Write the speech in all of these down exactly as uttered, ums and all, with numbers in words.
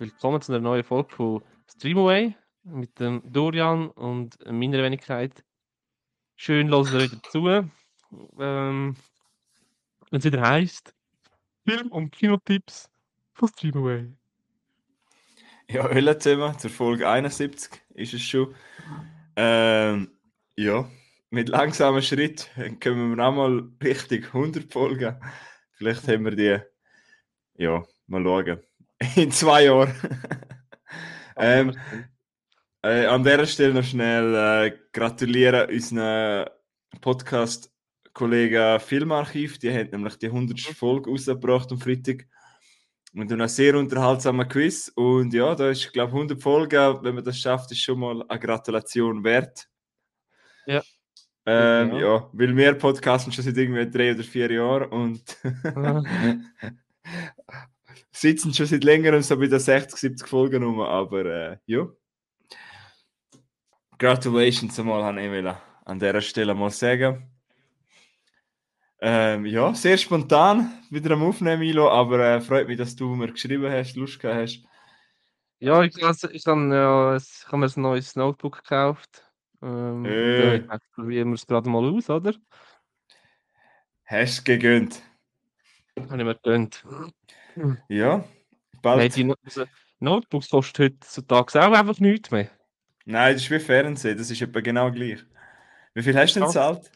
willkommen zu einer neuen Folge von Streamaway mit dem Dorian und meiner Wenigkeit. Schön, hören ihr wieder zu. Ähm, wenn es wieder heisst, Film- und Kinotipps von Streamaway. Ja, hallo zusammen, zur Folge einundsiebzig ist es schon. Ähm, ja, mit langsamem Schritt können wir auch mal Richtung hundert Folgen. Vielleicht haben wir die, ja, mal schauen, in zwei Jahren. ähm, äh, an dieser Stelle noch schnell äh, gratulieren unseren Podcast-Kollegen Filmarchiv. Die haben nämlich die hundertste Folge rausgebracht am Freitag. Und dann ein sehr unterhaltsamer Quiz. Und ja, da ist, glaube ich, hundert Folgen. Wenn man das schafft, ist schon mal eine Gratulation wert. Ja. Ähm, Ja. ja, weil wir podcasten schon seit irgendwie drei oder vier Jahren und sitzen schon seit längerem so bei den sechzig, siebzig Folgen rum. Aber äh, ja. Congratulations einmal, habe ich will an dieser Stelle mal sagen. Ähm, ja, sehr spontan wieder am Aufnehmen, Milo, aber äh, freut mich, dass du mir geschrieben hast, Lust gehabt hast. Ja, ich, also, ich habe ja, ich hab mir ein neues Notebook gekauft. Ähm, Äh. Da ich dachte, probieren wir es gerade mal aus, oder? Hast du gegönnt? Habe ich mir gegönnt. Ja, Hey, bald. die No- also, Notebooks kosten heutzutage auch einfach nichts mehr. Nein, das ist wie Fernsehen, das ist etwa genau gleich. Wie viel hast du denn Krass. gezahlt?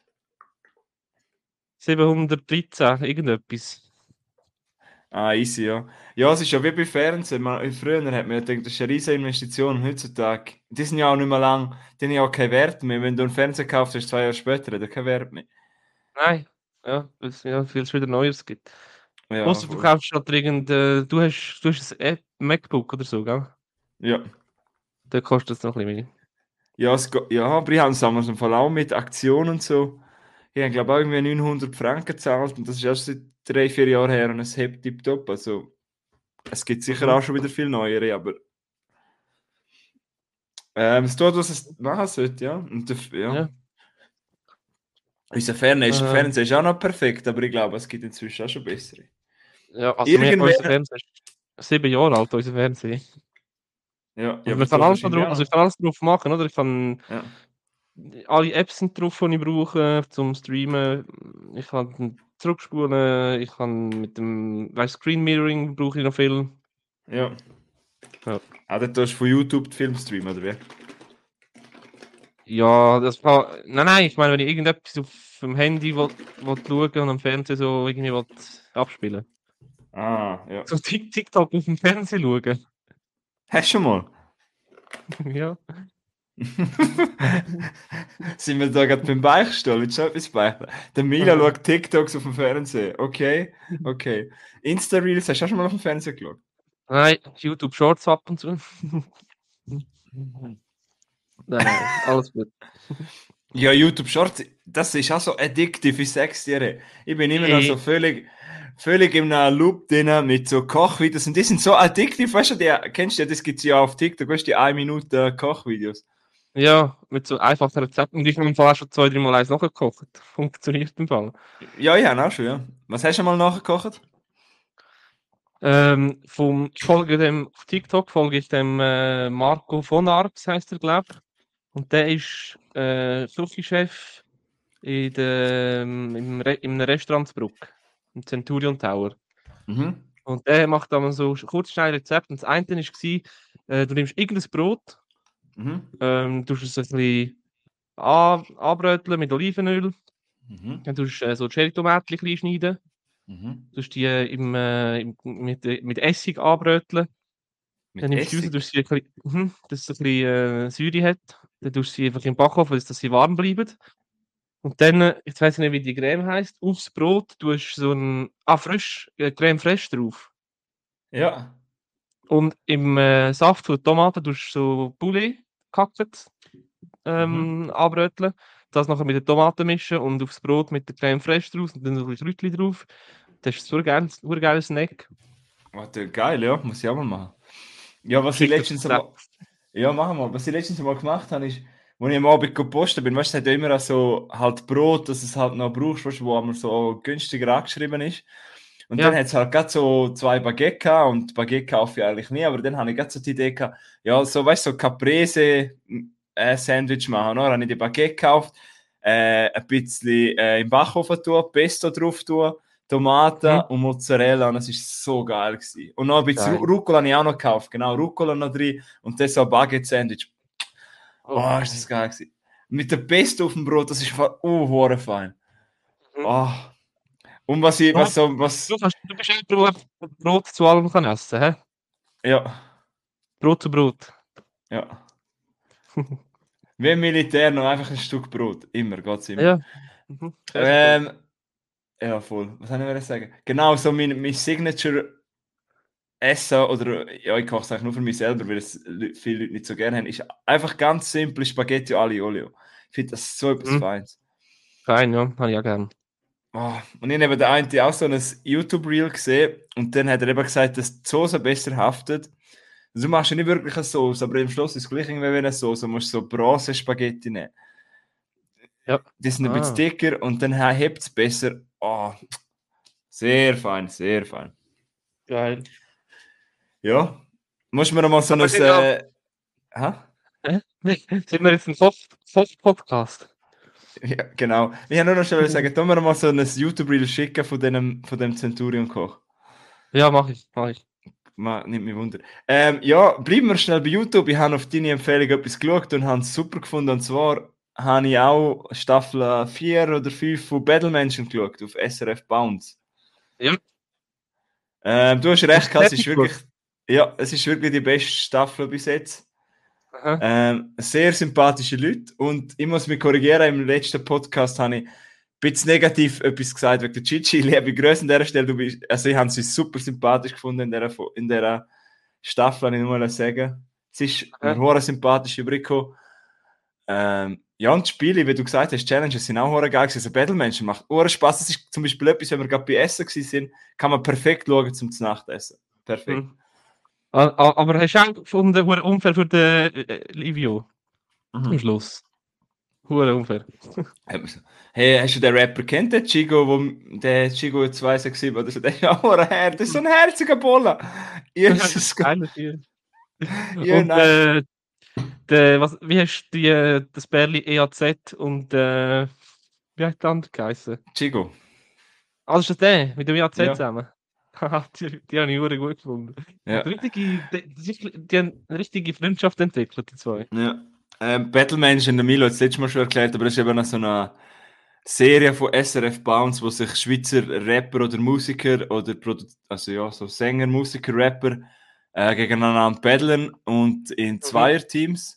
siebenhundertdreizehn, irgendetwas. Ah, easy, ja. Ja, es ist ja wie bei Fernsehen. Man, früher hat man ja gedacht, das ist eine riesige Investition. Heutzutage, die sind ja auch nicht mehr lang, die haben ja auch keinen Wert mehr. Wenn du einen Fernseher kaufst, hast du zwei Jahre später, hat er keinen Wert mehr. Nein, ja, weil es ja, viel wieder Neues gibt. Ja, Außer du voll. kaufst halt irgend, äh, du hast, du hast ein App- MacBook oder so, gell? Ja. Dann kostet es noch ein bisschen mehr. Ja, es, go- ja, aber ich habe es damals im Fall auch mit Aktionen und so. Ich habe, glaube ich, auch irgendwie neunhundert Franken gezahlt und das ist erst seit drei, vier Jahren her und es hebt tipptopp. Also, es gibt sicher Mhm. auch schon wieder viel neuere, aber ähm, es tut, was es machen sollte, ja. Und der, ja. Ja. Unser Fernseher ist, Ähm, Fernseher ist auch noch perfekt, aber ich glaube, es gibt inzwischen auch schon bessere. ja, also wir, Irgendwer. unser Fernseher ist sieben Jahre alt, unser Fernseher. Ja, ja, Also aber man kann du alles noch wahrscheinlich drauf, auch also ich noch. kann alles drauf machen, oder? Ich kann Ja. alle Apps sind drauf, die ich brauche zum Streamen. Ich kann zurückspulen, ich kann mit dem, weißt, Screen Mirroring brauche ich noch viel. Ja. Ja. Ah, dann tust du von YouTube die Film streamen, oder wie? Ja, das war. Nein, nein, ich meine, wenn ich irgendetwas auf dem Handy will, will schauen und am Fernsehen so irgendwie will abspielen. Ah, ja. So Tik- TikTok auf dem Fernsehen schauen. Hast du schon mal? Ja. Sind wir da gerade beim Beichtstuhl? Willst du noch etwas beichten? Der Mila schaut TikToks auf dem Fernsehen. Okay, okay. Insta-Reels hast du auch schon mal auf dem Fernsehen geschaut? Nein, YouTube Shorts ab und zu. Nein, nein, alles gut. Ja, YouTube Shorts, das ist auch so addictive für Sechsjährige. Ich bin immer noch so Hey, völlig, völlig in einem Loop drin mit so Kochvideos. Und die sind so addictive, weißt du, die, kennst du ja, das gibt es ja auf TikTok, weißt du, die eine Minute Kochvideos. ja, mit so einfachen Rezepten. Die ich im Fall auch schon zwei, drei Mal eins nachgekocht. Funktioniert im Fall. Ja, ich habe auch schon, ja. Was hast du mal nachgekocht? Ähm, vom, ich folge dem, auf TikTok folge ich dem äh, Marco von Arx, heißt er, glaube ich. Und der ist äh, Sushi-Chef in der, ähm, im Re in einem Restaurant in Bruck, im Centurion Tower. Mhm. Und der macht dann so kurz schnell Rezept. Und das eine war, äh, du nimmst irgendein Brot, Mhm. ähm, tust es ein bisschen an, anbröteln mit Olivenöl, Mhm. dann tust du äh, so Cherrytomaten klein schneiden, Mhm. tust die äh, im, äh, im, mit, äh, mit Essig anbröteln. Dann Mit nimmst du die raus, Essig? tust sie ein bisschen, mhm, dass es ein bisschen äh, Säure hat. Dann tust du sie einfach im Backofen, dass sie warm bleiben. Und dann, äh, jetzt weiss ich nicht, wie die Creme heisst, aufs Brot tust du so ein, ah, frisch, äh, Creme fraiche drauf. Ja. Und im äh, Saft von Tomaten tust du so Poulet gehackt Mhm. ähm, anbröteln. Das nachher mit den Tomaten mischen und aufs Brot mit der Creme fraiche drauf und dann so ein bisschen Kräutchen drauf. Das ist so ein geiles, ein geiles Snack. Warte, geil, ja, muss ich auch mal machen. Ja, was ich Schick dir das letztens Rezept. einmal. Ja, machen wir. Was ich letztens mal gemacht habe, ist, als ich am Abend gepostet bin, weißt du, es hat ja immer auch so halt Brot, dass es halt noch brauchst, weißt du, wo einmal so günstiger angeschrieben ist. Und Ja. dann hat es halt gerade so zwei Baguette gehabt und Baguette kaufe ich eigentlich nie, aber dann habe ich gerade so die Idee gehabt, ja, so weißt du, so Caprese äh, Sandwich machen, oder? Dann habe ich die Baguette gekauft, äh, ein bisschen äh, im Backofen tun, Pesto drauf tun, Tomaten Mhm. und Mozzarella und das war so geil gewesen. Und noch ein bisschen Ru Geil. Rucola habe ich auch noch gekauft, genau, Rucola noch drin und das so ein Baguette Sandwich. Oh, Oh, ist das geil gewesen. Mit der Pesto auf dem Brot, das ist voll, oh, hure fein. mhm. Oh. Und was ich, Du, was hast, so, was, du, kannst, du bist jemand, der Brot zu allem kann essen kann. ja, Brot zu Brot. ja. Wie im Militär noch einfach ein Stück Brot. Immer, geht's immer. Ja. Mhm. Käsebrot. Ähm, ja, voll. Was soll ich wollen sagen? Genau, so mein, mein Signature Essen, oder ja, ich koche es eigentlich nur für mich selber, weil es Leu- viele Leute nicht so gerne haben, ist einfach ganz simpel Spaghetti Aglio Olio. Ich finde das so etwas Mhm. Feines. Fein, ja. Habe ich auch gern. Oh, und ich habe der eine auch so ein YouTube-Reel gesehen und dann hat er eben gesagt, dass die Soße besser haftet. Also du machst ja nicht wirklich eine Soße, aber am Schluss ist es gleich irgendwie wie eine Soße. Du musst so Bronze-Spaghetti nehmen. Ja. Die sind ein bisschen Ah. dicker und dann hebt es besser. Oh, sehr fein, sehr fein. Geil. Ja, muss mir noch mal so ein... Aber sind ja. Äh, hä? Hä? Sind wir jetzt ein Soft- Soft-Podcast? Ja, genau. Ich habe nur noch schnell sagen, tun wir mal so ein YouTube-Reel schicken von dem, von dem Centurion-Koch. Ja, mach ich. Mach ich. Ma, nimmt mich Wunder. Ähm, ja, bleiben wir schnell bei YouTube. Ich habe auf deine Empfehlung etwas geschaut und habe es super gefunden. Und zwar habe ich auch Staffel vier oder fünf von Battlemenschen geschaut, auf S R F Bounce. Ja. Ähm, du hast Hast recht du gehabt, es fertig ist wirklich, geschaut? ja, es ist wirklich die beste Staffel bis jetzt. Aha. Ähm, sehr sympathische Leute und ich muss mich korrigieren, im letzten Podcast habe ich ein bisschen negativ etwas gesagt wegen der Chichi. Liebe Grüße an dieser Stelle. Du bist, also ich habe sie super sympathisch gefunden in dieser, in dieser Staffel, kann ich nur mal sagen. Es ist mir Aha. hure sympathisch übrig. Ähm, ja, und die Spiele, wie du gesagt hast, Challenges sind auch hure geil gewesen. Also Battlemenschen macht hure Spaß. Das ist zum Beispiel etwas, wenn wir gerade bei Essen sind, kann man perfekt schauen zum Nachtessen. Perfekt. Mhm. A- a- Aber hast du auch gefunden, hure unfair für den äh, Livio am Mhm. Schluss? Hure unfair. Hey, hast du den Rapper kennt, den Chigo, wo der Chigo zwei sechs sieben oder so, der ist auch ein Herz, das ist so ein herziger Bolle. Jesus Gott. Geiler Tier. Ja, Und nein. äh, der, was, wie hast du die, äh, das Bärli E A Z und äh, wie hat der andere geheißen? Chigo. Ah, das ist das der mit dem E A Z Ja. zusammen. Haha, die, die habe ich hure gut gefunden. Die, hat Ja. richtige, die, das ist- die haben eine richtige Freundschaft entwickelt, die zwei. Ja. Ähm, Battlemenschen, der Milo hat es letztes Mal schon erklärt, aber das ist eben so eine Serie von S R F Bounce, wo sich Schweizer Rapper oder Musiker oder Produ also ja, so Sänger, Musiker, Rapper äh, gegeneinander battlen und in Mhm. Zweierteams.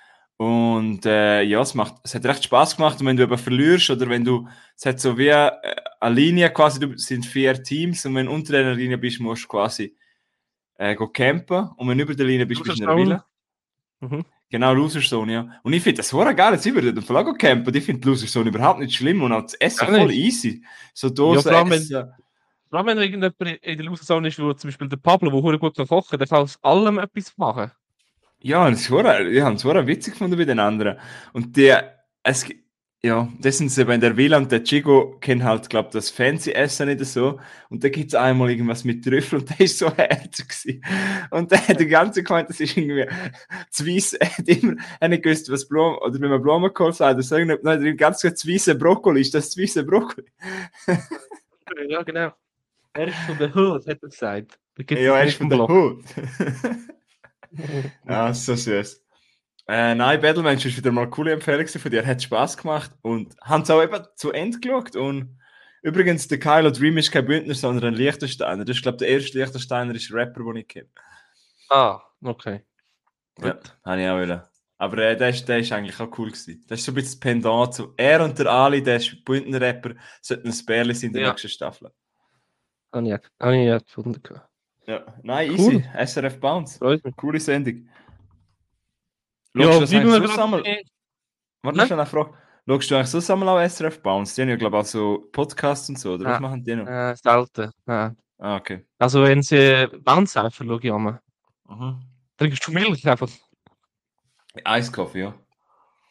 Und äh, ja, es, macht, es hat recht Spaß gemacht. Und wenn du aber verlierst oder wenn du, es hat so wie äh, eine Linie quasi, du es sind vier Teams und wenn du unter einer Linie bist, musst du quasi äh, go campen. Und wenn du über der Linie bist, bist du in einer Loserstone. Villa. Mhm. Genau, Loserzone, ja. Und ich finde das hure geil, jetzt über den Verlag campen. Ich finde Loserzone überhaupt nicht schlimm und auch das Essen Gar voll nicht. easy. So Ja, Dosen vor allem, wenn, essen. vor allem, wenn irgendjemand in der Loserzone ist, wo zum Beispiel der Pablo, der hure gut kann kochen, der kann aus allem etwas machen. Ja, und es ist hure- ich habe es hure witzig gefunden bei den anderen. Und die, es, gi- ja, das sind sie eben in der Villa und der Chico kennt halt, glaube ich, das fancy Essen nicht so. Und da gibt es einmal irgendwas mit Trüffel und der ist so herzig gewesen. Und der hat die ganze gemeint, das ist irgendwie zu weiss, er hat immer, er hat nicht gewusst, was Blumen, oder wenn man Blumenkohl sagt, dann sagen nicht, nein, ganz gut zu weisse Brokkoli, ist das zu weisse Brokkoli? Ja, genau. Er ist von der Hood, hat er gesagt. Da gibt Ja, es er nicht ist von vom der Block. Hut. Ja, so süß. Äh, nein, Battlemensch ist wieder mal eine coole Empfehlung gewesen von dir. Hat Spaß gemacht und haben es auch eben zu Ende geschaut. Und übrigens, der Kylo Dream ist kein Bündner, sondern ein Liechtensteiner. Das ist, glaube ich, der erste liechtensteinerische Rapper, den ich kenne. Ah, okay. Ja, Gut. habe ich auch wollen. Aber äh, der, ist, der ist eigentlich auch cool gewesen. Das ist so ein bisschen das Pendant zu. Er und der Ali, der ist Bündner Rapper, sollten ein Bärli sein in der Ja, nächsten Staffel. habe ich, auch- habe ich auch gefunden. Ja, nein, Cool, easy. S R F Bounce. freut mich. Coole Sendung. Schaust Ja, du das bleiben eigentlich wir sonst gerade einmal? bei. Warte noch Hä? schnell eine Frage. Schaust du eigentlich sonst einmal auch S R F Bounce? Die haben ja, glaube ich, auch so Podcasts und so, oder was Ah, machen die noch? äh, selten. Ah. Ah, okay. Also, wenn sie Bounce-Cypher schaue ich an. Mhm. Trinkst du Milch einfach? Eiskaffee, ja.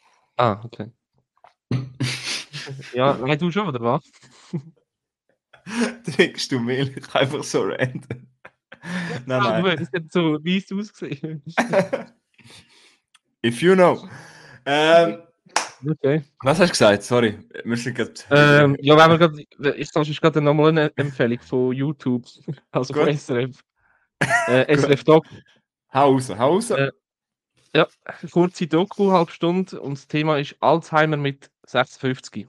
Ah, okay. Ja, nein, du schon, oder was? Trinkst du Milch einfach so random? Nein, Ah, du, nein. das hat so weiss ausgesehen. If you know. Ähm, Okay. was hast du gesagt? Sorry, wir sind gerade Ähm, wieder... ja, wenn wir grad, ich sage, ist gerade nochmal eine Empfehlung von YouTube, also von Gut, S R F. Äh, gut. S R F Doc. Hau raus, hau raus. Äh, ja, kurze Doku, halbe Stunde, und das Thema ist Alzheimer mit sechsundfünfzig.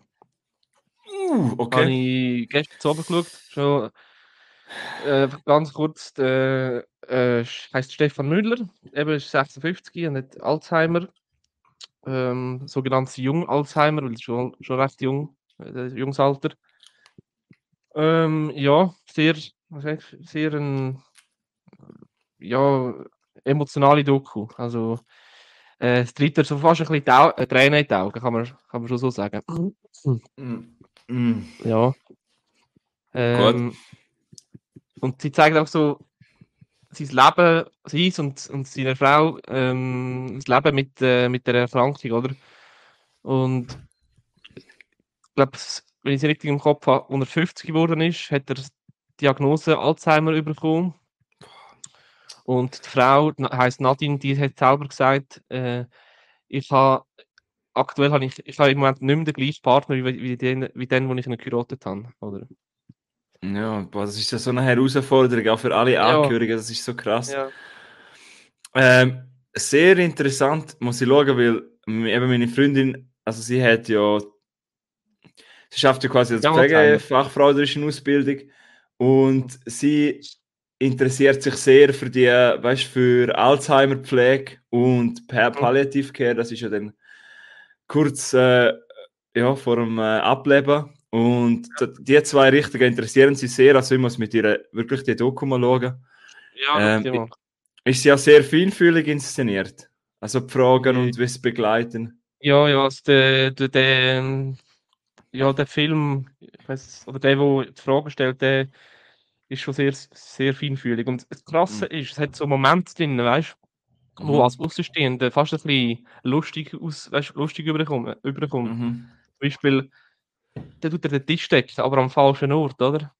Uh, Habe okay. ich gestern Abend geschaut. Schon, äh, ganz kurz, der äh, heißt Stefan Müller, eben ist sechsundfünfzig und hat Alzheimer, ähm, sogenanntes Jung-Alzheimer, weil schon, schon recht jung, äh, junges Alter. Ähm, ja, sehr, was sag ich, sehr ein, ja, emotionale Doku. Also, äh, es tritt dir so fast ein bisschen die Au äh, Tränen in die Augen, kann man, kann man schon so sagen. Mm, mm, Ja, gut. ähm, und sie zeigt auch so sein Leben, sein und, und seine Frau, ähm, das Leben mit, äh, mit der Erkrankung, oder? Und ich glaube, wenn ich es richtig im Kopf habe, als er fünfzig geworden ist, hat er die Diagnose Alzheimer bekommen. Und die Frau, na- heisst Nadine, die hat selber gesagt, äh, ich habe aktuell habe ich, ich habe im Moment nicht mehr den gleichen Partner wie, wie den, wie den, den ich ihn geheiratet habe, oder? Ja, boah, das ist ja so eine Herausforderung, auch für alle Ja, Angehörigen, das ist so krass. ja. Ähm, sehr interessant, muss ich schauen, weil m- eben meine Freundin, also sie hat ja, sie schafft ja quasi als Ja, Alzheimer. Pflegefachfrau, da ist eine Ausbildung und sie interessiert sich sehr für die, weißt, für Alzheimer-Pflege und Pa- Mhm. Palliative Care, das ist ja dann kurz äh, ja, vor dem äh, Ableben. Und d- die zwei Richtungen interessieren sie sehr, also ich muss mit ihr wirklich die Doku mal schauen. Ja, schau Ähm, dir mal. ist ja sehr feinfühlig inszeniert. Also die Fragen Äh, und wie es begleiten. Ja, ja, also der, der, der, ähm, ja, der Film, ich weiß, oder der, der die Frage stellt, der ist schon sehr, sehr feinfühlig. Und das Krasse Mhm. ist, es hat so Momente drin, weißt du, wo als Mhm. Außenstehender fast ein bisschen lustig, aus, weißt, lustig überkommt, überkommt. Zum Mhm. Beispiel, der tut er den Tisch decken, aber am falschen Ort, oder?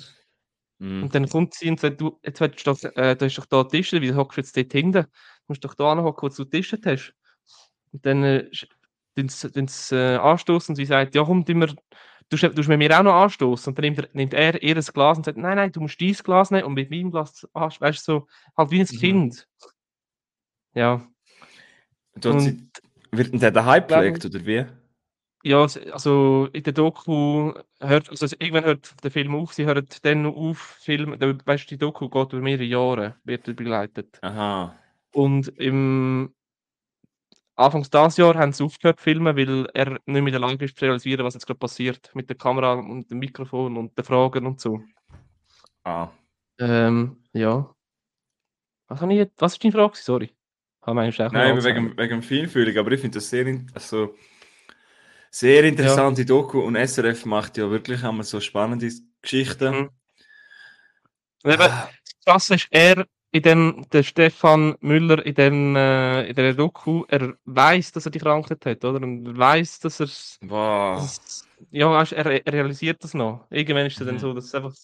Und Mhm. dann kommt sie und sagt, du, jetzt willst du doch, äh, du hast doch da Tische, wieso hockst du jetzt dort hinten? Du musst doch da anhocken, wo du Tische hast. Und dann äh, sch- tun's tun's, äh, anstoßen und sie sagt, ja komm, tun wir, du tust mit mir auch noch anstoßen. Und dann nimmt er, nimmt er ihr das Glas und sagt, nein, nein, du musst dein Glas nehmen und mit meinem Glas, ah, weißt du, so, halt wie ein Mhm. Kind. Ja. Dort Und sie, wird denn der daheim ich glaube, gepflegt, oder wie? ja, s- also in der Doku hört, also irgendwann hört der Film auf, sie hört dann auf, Film, der, weißt du, die Doku geht über mehrere Jahre, wird er begleitet. Aha. Und im Anfangs dieses Jahr haben sie aufgehört zu filmen, weil er nicht mehr in der Lage ist zu realisieren, was jetzt gerade passiert mit der Kamera und dem Mikrofon und den Fragen und so. Ah. Ähm, ja. Was, habe ich jetzt, was ist deine Frage? Sorry. Haben wir eigentlich auch noch Nein, aber Alzheimer? wegen, wegen dem Feinfühlig, aber ich finde das sehr, in- also, sehr Ja. interessante Doku und S R F macht ja wirklich einmal so spannende Geschichten. Mhm. Und eben, Ah, das Krasse ist, er in dem, der Stefan Müller in, dem, äh, in der Doku, er weiß, dass er die Krankheit hat, oder? Und er weiß, dass er, dass boah. es, ja, weißt, er, er realisiert das noch. Irgendwann ist es dann Mhm. so, dass es einfach,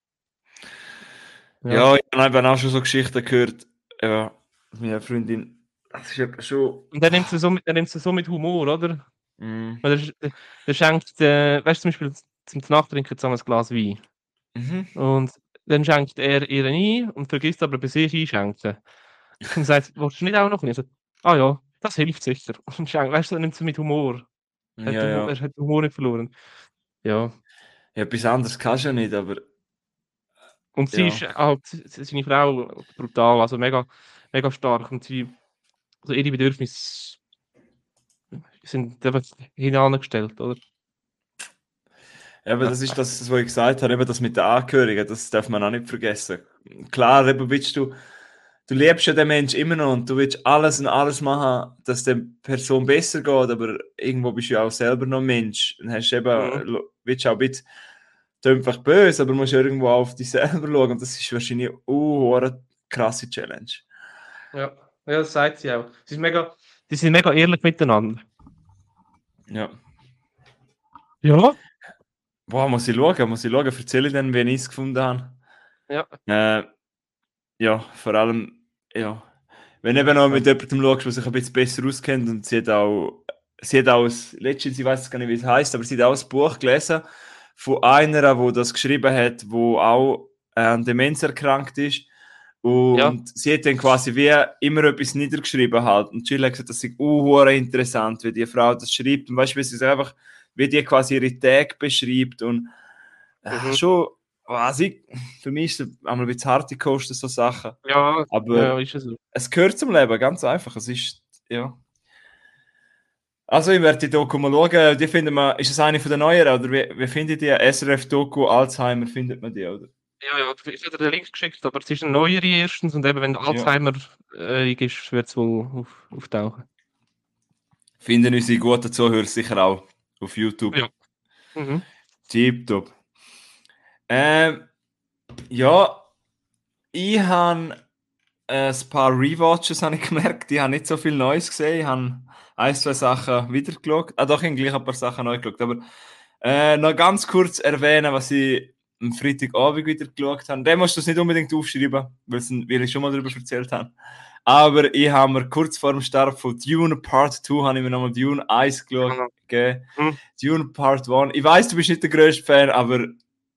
ja. Ja, ich habe eben auch schon so Geschichten gehört. Ja, meine Freundin, das ist eben schon. Und er nimmt es so mit, er nimmt es so mit Humor, oder? Mhm. Weil er, der, der schenkt, äh, weißt du, zum Beispiel zum Nachtrinken zusammen ein Glas Wein. Mhm. Und dann schenkt er ihr ein und vergisst aber bei sich einschenken. Und sagt, willst du nicht auch noch ein? Ich so, ah ja, das hilft sicher. Und schenkt, weißt du, er nimmt es mit Humor. Er hat, Ja, den Hu- ja. er hat den Humor nicht verloren. Ja. Ja, etwas anderes kannst du ja nicht, aber Und sie ist ja. halt, seine Frau, brutal, also mega, mega stark. Und sie, also ihre Bedürfnisse sind einfach hinangestellt, oder? Aber Ja. das ist das, was ich gesagt habe, eben das mit den Angehörigen, das darf man auch nicht vergessen. Klar, eben willst du, du liebst ja den Menschen immer noch und du willst alles und alles machen, dass der Person besser geht, aber irgendwo bist du ja auch selber noch Mensch. Dann hast du Mhm. eben, willst du auch ein bisschen, das ist einfach böse, aber musst irgendwo auf dich selber schauen und das ist wahrscheinlich uh, eine krasse Challenge. Ja. Ja, das sagt sie auch. Sie, ist mega, sie sind mega ehrlich miteinander. Ja. Ja. Boah, muss ich schauen, muss ich schauen, erzähle ich dann, wenn ich es gefunden habe. Ja. Äh, ja, vor allem, ja, wenn eben noch mit jemandem schaust, der sich ein bisschen besser auskennt und sie hat auch, sie hat auch, ein, letztens, ich weiß gar nicht, wie es heißt, aber sie hat auch ein Buch gelesen von einer, die das geschrieben hat, wo auch äh, an Demenz erkrankt ist. Ja. Und sie hat dann quasi wie immer etwas niedergeschrieben halt. Und Jill hat gesagt, das ist uh, interessant, wie die Frau das schreibt. Und weißt du, wie sie einfach, wie die quasi ihre Tage beschreibt. Und äh, Mhm. schon, also ich, für mich ist es einmal ein bisschen harte Kosten, so Sachen. Ja, Aber ja, ist es so. es gehört zum Leben, ganz einfach. Es ist, ja. Also, ich werde die Doku mal schauen. Die finden wir, ist es eine von den neueren, oder wie, wie findet ihr S R F-Doku Alzheimer, findet man die, oder? Ja, ja, ich habe dir den Link geschickt, aber es ist eine neuere erstens und eben, wenn Ja. Alzheimer äh, ist, wird es wohl auf, auftauchen. Finden unsere guten Zuhörer sicher auch auf YouTube. Ja. Mhm. Tipptopp. Ähm, ja, ich habe ein paar Rewatches habe ich gemerkt, ich habe nicht so viel Neues gesehen, ich habe ein, zwei Sachen wieder geschaut, ah doch, ich habe gleich ein paar Sachen neu geschaut, aber äh, noch ganz kurz erwähnen, was ich am Freitagabend wieder geschaut habe. Den musst du es nicht unbedingt aufschreiben, weil ich schon mal darüber erzählt habe. Aber ich habe mir kurz vor dem Start von Dune Part zwei habe ich mir nochmal Dune eins geschaut. Genau. Okay. Mhm. Dune Part eins. Ich weiß, du bist nicht der grösste Fan, aber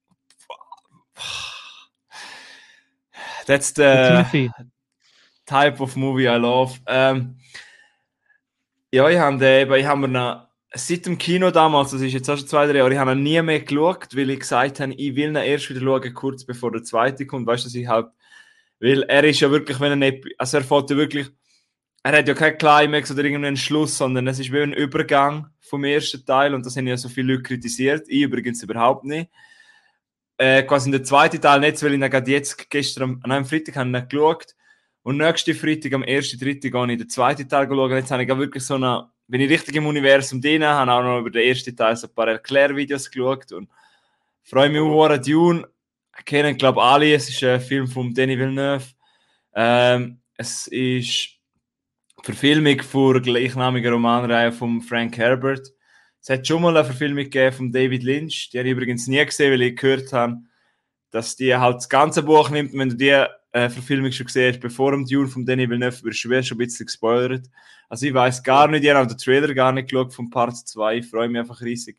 that's the Viel. type of movie I love. Ähm, ja, ich habe den eben, ich habe mir noch, seit dem Kino damals, das ist jetzt auch schon zwei, drei Jahre, ich habe ihn nie mehr geschaut, weil ich gesagt habe, ich will ihn erst wieder schauen, kurz bevor der zweite kommt. Weißt du, dass ich halt, weil er ist ja wirklich, wenn er nicht, also er fährt ja wirklich, er hat ja kein Climax oder irgendeinen Schluss, sondern es ist wie ein Übergang vom ersten Teil und das haben ja so viele Leute kritisiert. Ich übrigens überhaupt nicht. Äh, quasi in der zweiten Teil nicht, weil ich ihn gerade jetzt gestern am, am Freitag habe ich ihn geschaut und nächste Freitag am ersten dritten gehe ich den zweiten Teil schauen. Jetzt habe ich wirklich so eine, bin ich richtig im Universum drin, habe auch noch über den ersten Teil so ein paar Erklärvideos geschaut und freue mich auch an Dune. Kennen glaube alle, es ist ein Film von Denis Villeneuve. Ähm, es ist Verfilmung von der gleichnamigen Romanreihe von Frank Herbert. Es hat schon mal eine Verfilmung gegeben von David Lynch, die habe ich übrigens nie gesehen, weil ich gehört habe, dass die halt das ganze Buch nimmt. Wenn du die äh, Verfilmung schon gesehen hast, bevor dem Dune von Denis Villeneuve, wirst du schon ein bisschen gespoilert. Also ich weiß gar nicht, ich habe den Trailer gar nicht geschaut von Part zwei, ich freue mich einfach riesig.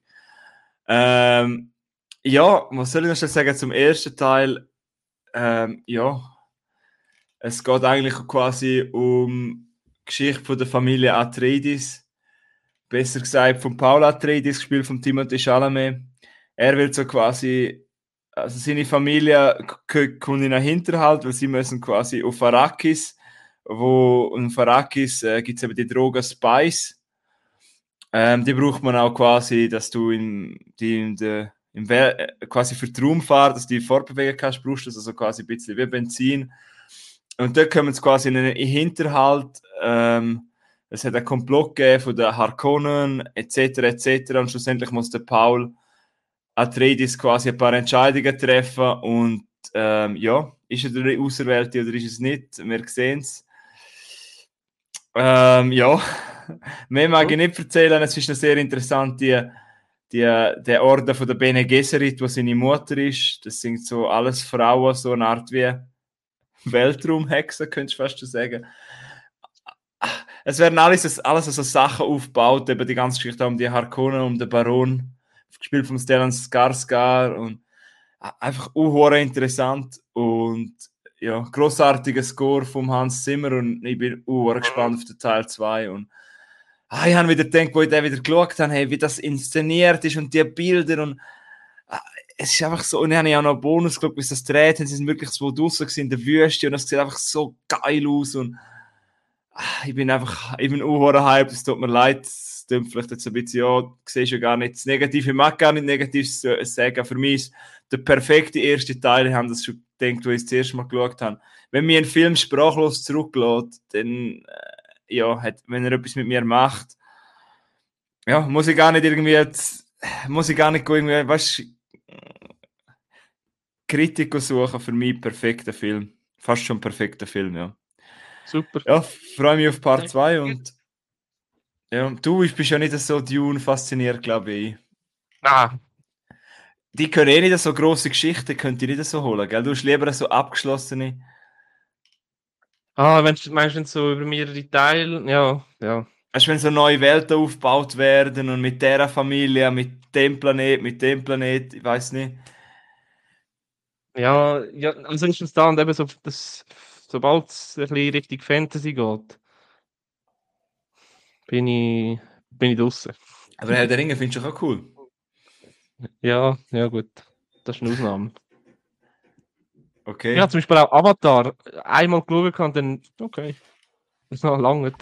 Ähm, ja, was soll ich noch schnell sagen zum ersten Teil? Ähm, ja, es geht eigentlich quasi um die Geschichte von der Familie Atreides. Besser gesagt von Paul Atreides, gespielt von Timothée Chalamet. Er wird so quasi, also seine Familie kommt in einen Hinterhalt, weil sie müssen quasi auf Arrakis, wo in Arrakis äh, gibt es eben die Droge Spice. Ähm, die braucht man auch quasi, dass du in, die in der, im äh, quasi für die Raumfahrt, dass du die fortbewegen kannst, brauchst du das also quasi ein bisschen wie Benzin. Und dort kommen sie quasi in einen Hinterhalt. Ähm, es hat einen Komplott gegeben von den Harkonnen et cetera et cetera. Und schlussendlich muss der Paul Atreides quasi ein paar Entscheidungen treffen. Und ähm, ja, ist er der Auserwählte oder ist es nicht? Wir sehen es. Ähm, ja, mehr mag ich nicht erzählen. Es ist eine sehr interessante die, der Orden von der Bene Gesserit, wo seine Mutter ist. Das sind so alles Frauen, so eine Art wie Weltraumhexen, könntest du fast schon sagen. Es werden alles, alles so Sachen aufgebaut, eben die ganze Geschichte um die Harkonnen, um den Baron, gespielt von Stellan Skarsgård und einfach uh, interessant und ja, grossartiger Score vom Hans Zimmer und ich bin uh, gespannt auf den Teil zwei und ah, ich habe wieder gedacht, wo ich den wieder geschaut habe, hey, wie das inszeniert ist und die Bilder und ah, es ist einfach so, und dann habe ich auch noch einen Bonus geschaut, bis das dreht, sie sind wirklich so draussen in der Wüste und das sieht einfach so geil aus und ah, ich bin einfach, ich bin auch hype, es tut mir leid, es klingt vielleicht jetzt ein bisschen, ja, du siehst ja gar nicht das Negative, ich mag gar nicht Negatives sagen, für mich ist der perfekte erste Teil, ich habe das schon gedacht, wo ich das erste Mal geschaut habe. Wenn mir ein Film sprachlos zurücklässt, dann, äh, ja, hat, wenn er etwas mit mir macht, ja, muss ich gar nicht irgendwie, jetzt, muss ich gar nicht irgendwie, weißt du, Kritiker suchen, für mich perfekter Film. Fast schon perfekter Film, ja. Super. Ja, freue mich auf Part Sehr zwei gut. und ja, du bist ja nicht so Dune fasziniert, glaube ich. Ah, die können eh nicht so grosse Geschichten, könnt ihr nicht so holen, gell? Du hast lieber so abgeschlossene. Ah, wenn du meinst, wenn so über mehrere Teile, ja, ja. Weißt du, wenn so neue Welten aufgebaut werden und mit der Familie, mit dem Planet, mit dem Planet, ich weiß nicht. Ja, ja, also ist es da und eben so, dass, sobald es ein bisschen Richtung Fantasy geht, bin ich, bin ich draussen. Aber Herr der Ringe findest du auch cool. Ja, ja gut. Das ist eine Ausnahme. Okay. Ja, zum Beispiel auch Avatar. Einmal geschaut und dann, okay. Das ist noch lange.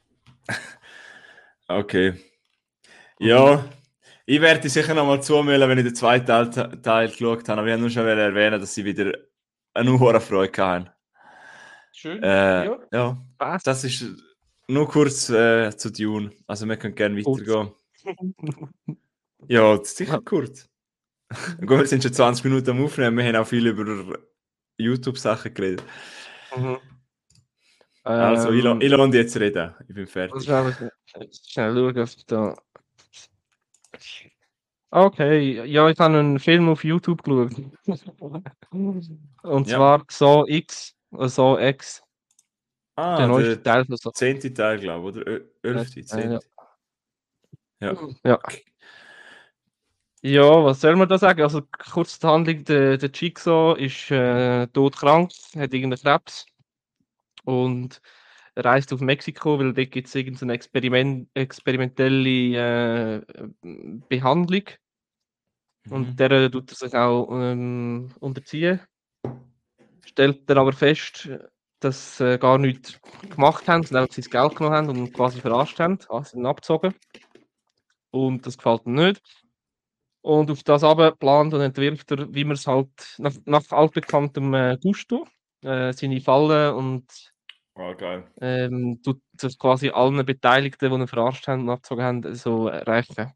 Okay. Ja, ich werde sicher noch mal zumüllen, wenn ich den zweiten Teil, Teil geschaut habe. Aber ich habe nur schon erwähnen, dass sie wieder eine hohe Freude hatten. Schön. Äh, Ja. ja, Spaß. das ist nur kurz äh, zu Dune. Also wir können gerne Kurz. weitergehen. Ja, das ist sicher Ja. kurz. Gut, wir sind schon zwanzig Minuten am Aufnehmen. Wir haben auch viel über YouTube-Sachen geredet. Mhm. Also, ich, la- Ähm, ich lasse jetzt reden. Ich bin also fertig. schnell, schnell schauen, ob da. Okay, ja, ich habe einen Film auf YouTube geschaut. Und Ja. zwar Saw X, oder Saw X, Ah, der neueste der Teil von Saw. zehnte Teil, glaube ich, oder? Ö- Elfte, Äh, ja. zehnte. Ja. Ja. Ja, was soll man da sagen? Also kurz die Handlung, der, der Jigsaw ist äh, todkrank, hat irgendeinen Krebs und reist auf Mexiko, weil dort gibt es irgendeine Experiment, experimentelle äh, Behandlung und Mhm. der tut er sich auch ähm, unterziehen. Stellt er aber fest, dass sie äh, gar nichts gemacht haben, sondern einfach sein Geld genommen haben und quasi verarscht haben, also ihn abgezogen. Und das gefällt ihm nicht. Und auf das aber plant und entwirft er, wie man es halt nach, nach altbekanntem äh, Gusto, äh, seine Fallen und Oh, geil. ähm, tut das quasi allen Beteiligten, die ihn verarscht haben und abgezogen haben, so äh, rächen.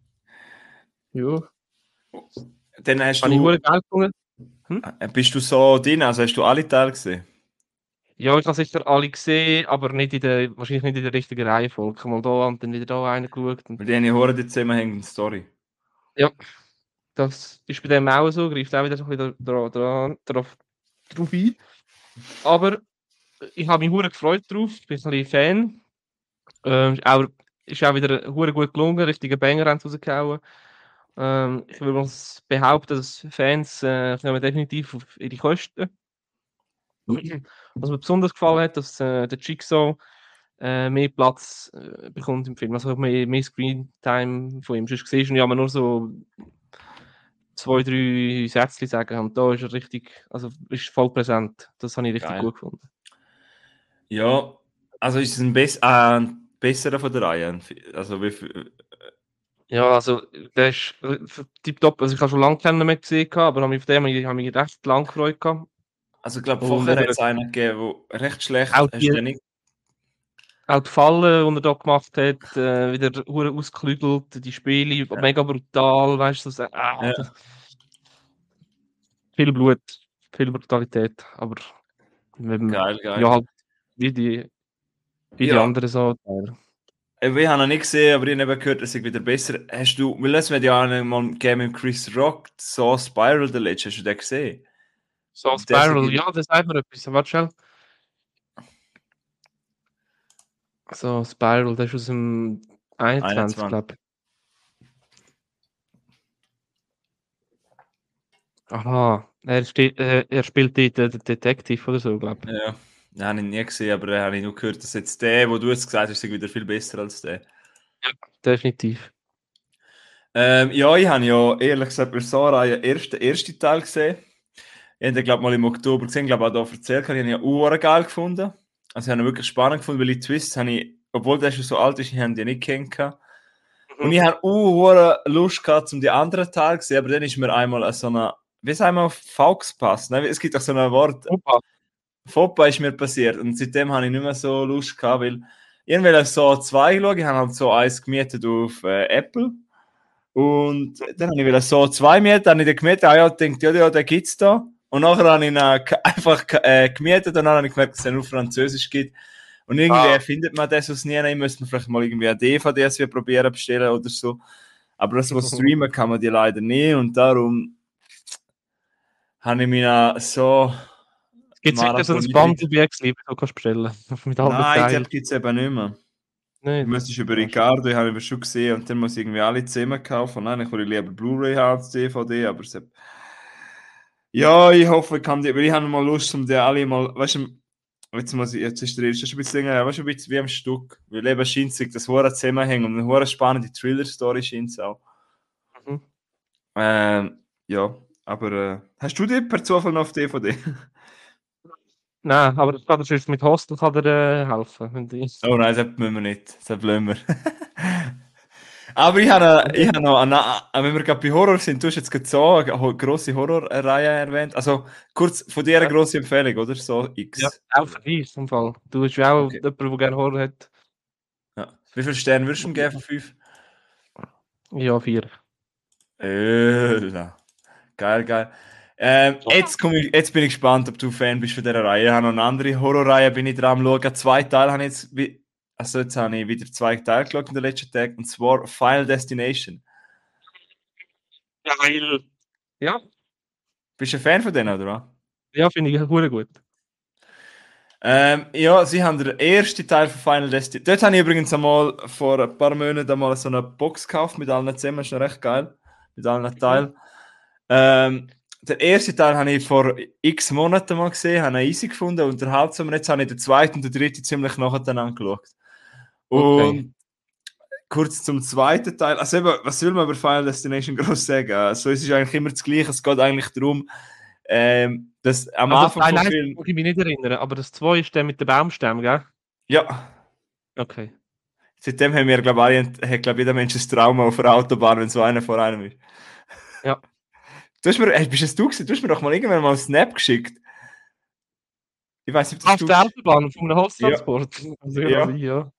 Ja. Dann hast Habe ich hure du, geil gefunden. Hm? äh, bist du so drin, also hast du alle Teile gesehen? Ja, ich habe sicher alle gesehen, aber nicht in der, wahrscheinlich nicht in der richtigen Reihenfolge. Ich habe mal da und dann wieder da einen geschaut. Und Weil die eine Hure die zusammenhängende Story. ja, das ist bei dem auch so, greift auch wieder so ein bisschen dra- dra- drauf, drauf ein. Aber ich habe mich hure gefreut drauf, ich bin ein bisschen Fan. Ähm, ist auch, ist auch wieder hure gut gelungen, richtige Banger haben sie rausgehauen. Ähm, ich würde mal behaupten, dass Fans äh, kommen definitiv auf ihre Kosten. Was mir besonders gefallen hat, dass äh, der Jigsaw äh, mehr Platz äh, bekommt im Film, also mehr, mehr Screentime von ihm. Sonst siehst du ihn ja nur so zwei, drei Sätze sagen und da ist er richtig, also ist voll präsent. Das habe ich richtig Geil. gut gefunden. Ja, also ist es ein, Bess äh, ein besserer von der Reihe. Also wie viel, Ja, also der ist äh, tipptopp. Also ich habe schon lange keinen mehr gesehen, gehabt, aber habe mich auf dem habe ich, habe ich recht lange gefreut gehabt. also ich glaube, Und vorher eben hat es einen gegeben, der recht schlecht, auch hast du die, den nicht? auch die Fallen, die er da gemacht hat, äh, wieder hure ausgeklügelt, die Spiele, mega brutal, weißt du, so, ah, Ja, das, viel Blut, viel Brutalität, aber wenn, geil, ja, geil. halt wie die, wie die Ja, anderen so. Teile. äh, wir haben noch nicht gesehen, aber ich habe eben gehört, dass es wieder besser. Hast du, weil das wird ja auch mal gegeben mit Chris Rock, so Spiral the Ledge, hast du den gesehen? So, Der Spiral, sagt, ja, das sagt mir etwas. Warte schnell. So, Spiral, das ist aus dem einundzwanzig, einundzwanzig. glaube ich. Aha, er, steht, äh, er spielt dort den Detective oder so, glaube ich. Ja, den habe ich nie gesehen, aber den habe ich nur gehört, dass jetzt der, wo du jetzt gesagt hast, ist wieder viel besser als der. Ja, definitiv. Ähm, ja, ich habe ja ehrlich gesagt bei Sora den ersten, ersten Teil gesehen. Ich habe den, glaube mal im Oktober gesehen, glaube auch da erzählt, ich habe ihn ja auch geil gefunden. Also ich habe ihn wirklich spannend gefunden, weil die Twists habe ich, obwohl der schon so alt ist, ich habe den nicht kennengelernt. Und Mhm. ich habe auch Lust gehabt, um die anderen Teile zu sehen, aber dann ist mir einmal so eine, wie sagen wir auf Faux passen? Ne? Es gibt auch so ein Wort, Opa. Fauxpas ist mir passiert und seitdem habe ich nicht mehr so Lust gehabt, weil ich will so zwei schauen, ich habe halt so eins gemietet auf äh, Apple und dann habe ich wieder so zwei mieten, dann habe ich den gemietet, ah ja, denkt ja, ja, den gibt es da und nachher habe ich ihn äh, einfach äh, gemietet und dann habe ich gemerkt, dass es nur Französisch gibt und irgendwie Ah. findet man das aus nie, ich müsste mir vielleicht mal irgendwie eine D V D probieren bestellen oder so, Aber das, was streamen, kann man die leider nicht und darum habe ich mich auch so... Gibt es wieder so ein Marathon- Bundle B X Libre, das kannst du bestellen? Mit allen Nein, Teilen. das gibt es eben nicht mehr. Du Nicht? müsstest über Ja, Ricardo, ich habe ihn schon gesehen und dann muss ich irgendwie alle zusammen kaufen. Nein, ich würde lieber Blu-ray haben als D V D, aber es... Ja, ich hoffe, ich kann die, weil ich habe mal Lust, um die alle mal, weißt du, jetzt muss ich, jetzt ist der erste ein bisschen länger, weißt du, ein bisschen wie am Stück, weil eben scheint sich das Hure zusammenhängen und eine Hure spannende Thriller-Story scheint es auch. Mhm. Ähm, ja, aber äh, hast du die per Zufall noch auf D V D? Nein, aber das kann sonst mit Hostel kann dir, äh, helfen. Wenn die... Oh nein, das müssen wir nicht, das blöden wir. Aber ich habe, ich habe noch, eine, wenn wir gerade bei Horror sind, du hast jetzt gerade so eine ho- grosse Horrorreihe erwähnt. Also kurz von dir eine Ja. grosse Empfehlung, oder? So X. Ja, auch für dich im Fall. Du bist ja auch Okay. jemand, der gerne Horror hat. Ja. Wie viele Sterne würdest du ihm geben von fünf? Ja, vier. Öla. Geil, geil. Ähm, jetzt, komm ich, jetzt bin ich gespannt, ob du Fan bist von dieser Reihe. Ich habe noch eine andere Horrorreihe, bin ich dran am schauen. Zwei Teile habe ich jetzt, wie- also jetzt habe ich wieder zwei Teile geschaut in den letzten Tagen, und zwar Final Destination. Geil. Ja, Bist du ein Fan von denen, oder was? ja, finde ich hure gut. Ähm, ja, sie haben den ersten Teil von Final Destination. Dort habe ich übrigens einmal vor ein paar Monaten einmal so eine Box gekauft mit allen zusammen. Das ist noch recht geil. Mit allen Teilen. Ähm, den ersten Teil habe ich vor x Monaten mal gesehen, habe ihn easy gefunden, unterhaltsam. Und jetzt habe ich den zweiten und den dritten ziemlich nacheinander geschaut. Okay. Und kurz zum zweiten Teil. Also eben, was will man über Final Destination groß sagen? Also es ist eigentlich immer das Gleiche. Es geht eigentlich darum, ähm, dass am Also Anfang Teil vom eins Film... kann ich mich nicht erinnern, aber das zwei ist der mit den Baumstämmen, gell? Ja, Okay. seitdem haben wir, glaube ich, alle- hat, glaub, jeder Mensch ein Trauma auf der Autobahn, wenn so einer vor einem ist. Ja. Du hast mir, hey, bist es du gewesen? Du hast mir doch mal irgendwann mal einen Snap geschickt. Ich weiß nicht, ob das Auf du der bist. Autobahn von einem Ja, Hosttransport. Also ja, ja. sein, ja.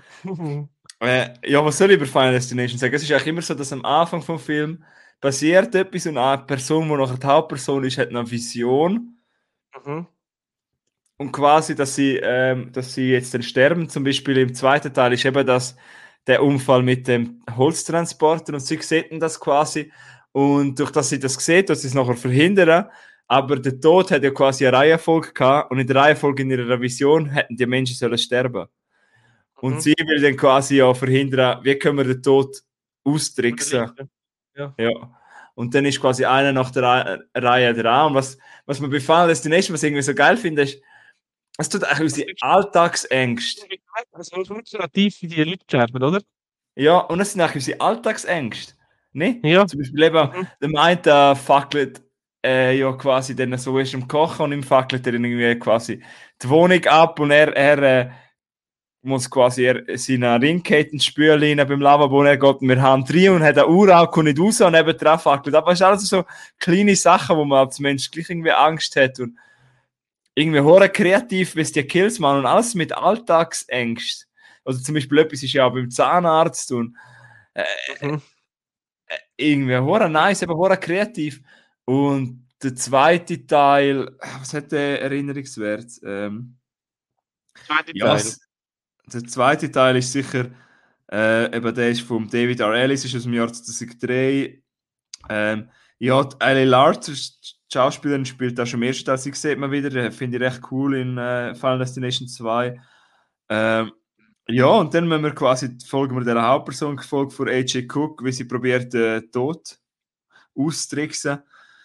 Äh, ja, was soll ich über Final Destination sagen? Es ist eigentlich immer so, dass am Anfang vom Film passiert etwas und eine Person, die nachher die Hauptperson ist, hat eine Vision. Mhm. Und quasi, dass sie, ähm, dass sie jetzt dann sterben. Zum Beispiel im zweiten Teil ist eben das, der Unfall mit dem Holztransporter und sie sehen das quasi. Und durch das sie das sieht, dass sie es nachher verhindern. Aber der Tod hat ja quasi eine Reihenfolge gehabt und in der Reihenfolge in ihrer Vision hätten die Menschen sollen sterben. Und Mhm. sie will dann quasi ja verhindern, wie können wir den Tod austricksen. Ja. Ja. Und dann ist quasi einer nach der Re Reihe dran. Und was, was mir befallen ist, was ich irgendwie so geil finde, ist, es tut eigentlich unsere Alltagsängste. Also es ist relativ wie die Leute sterben, oder? Ja, und es sind eigentlich unsere Alltagsängste. Ne? Ja. Zum Beispiel eben, Mhm. der eine der fackelt äh, ja quasi dann so ist am Kochen und ihm fackelt er dann irgendwie quasi die Wohnung ab und er, er äh, muss quasi er, seine Ringketten spülen beim Lavabo und er geht mit der Hand rein und hat eine Uhr auch, kommt nicht raus und eben drauf fackelt. Aber es sind alles so kleine Sachen, wo man als Mensch gleich irgendwie Angst hat und irgendwie hure kreativ, wie es die Kills machen und alles mit Alltagsängst. Also zum Beispiel etwas ist ja auch beim Zahnarzt und äh, Mhm. äh, irgendwie hure nice, aber hure kreativ. Und der zweite Teil, was hat der Erinnerungswert? Ähm, Zweite ja, Teil. s- der zweite Teil ist sicher, äh, eben der ist von David R. Ellis, ist aus dem Jahr zweitausenddrei. Ähm, ja, die Ellie Larter, die Schauspielerin, spielt auch schon im ersten Teil, sie sieht man wieder, äh, finde ich recht cool in äh, Final Destination zwei. Ähm, ja, und dann müssen wir quasi, folgen wir der Hauptperson, gefolgt von A J. Cook, wie sie probiert, den äh, Tod auszutricksen.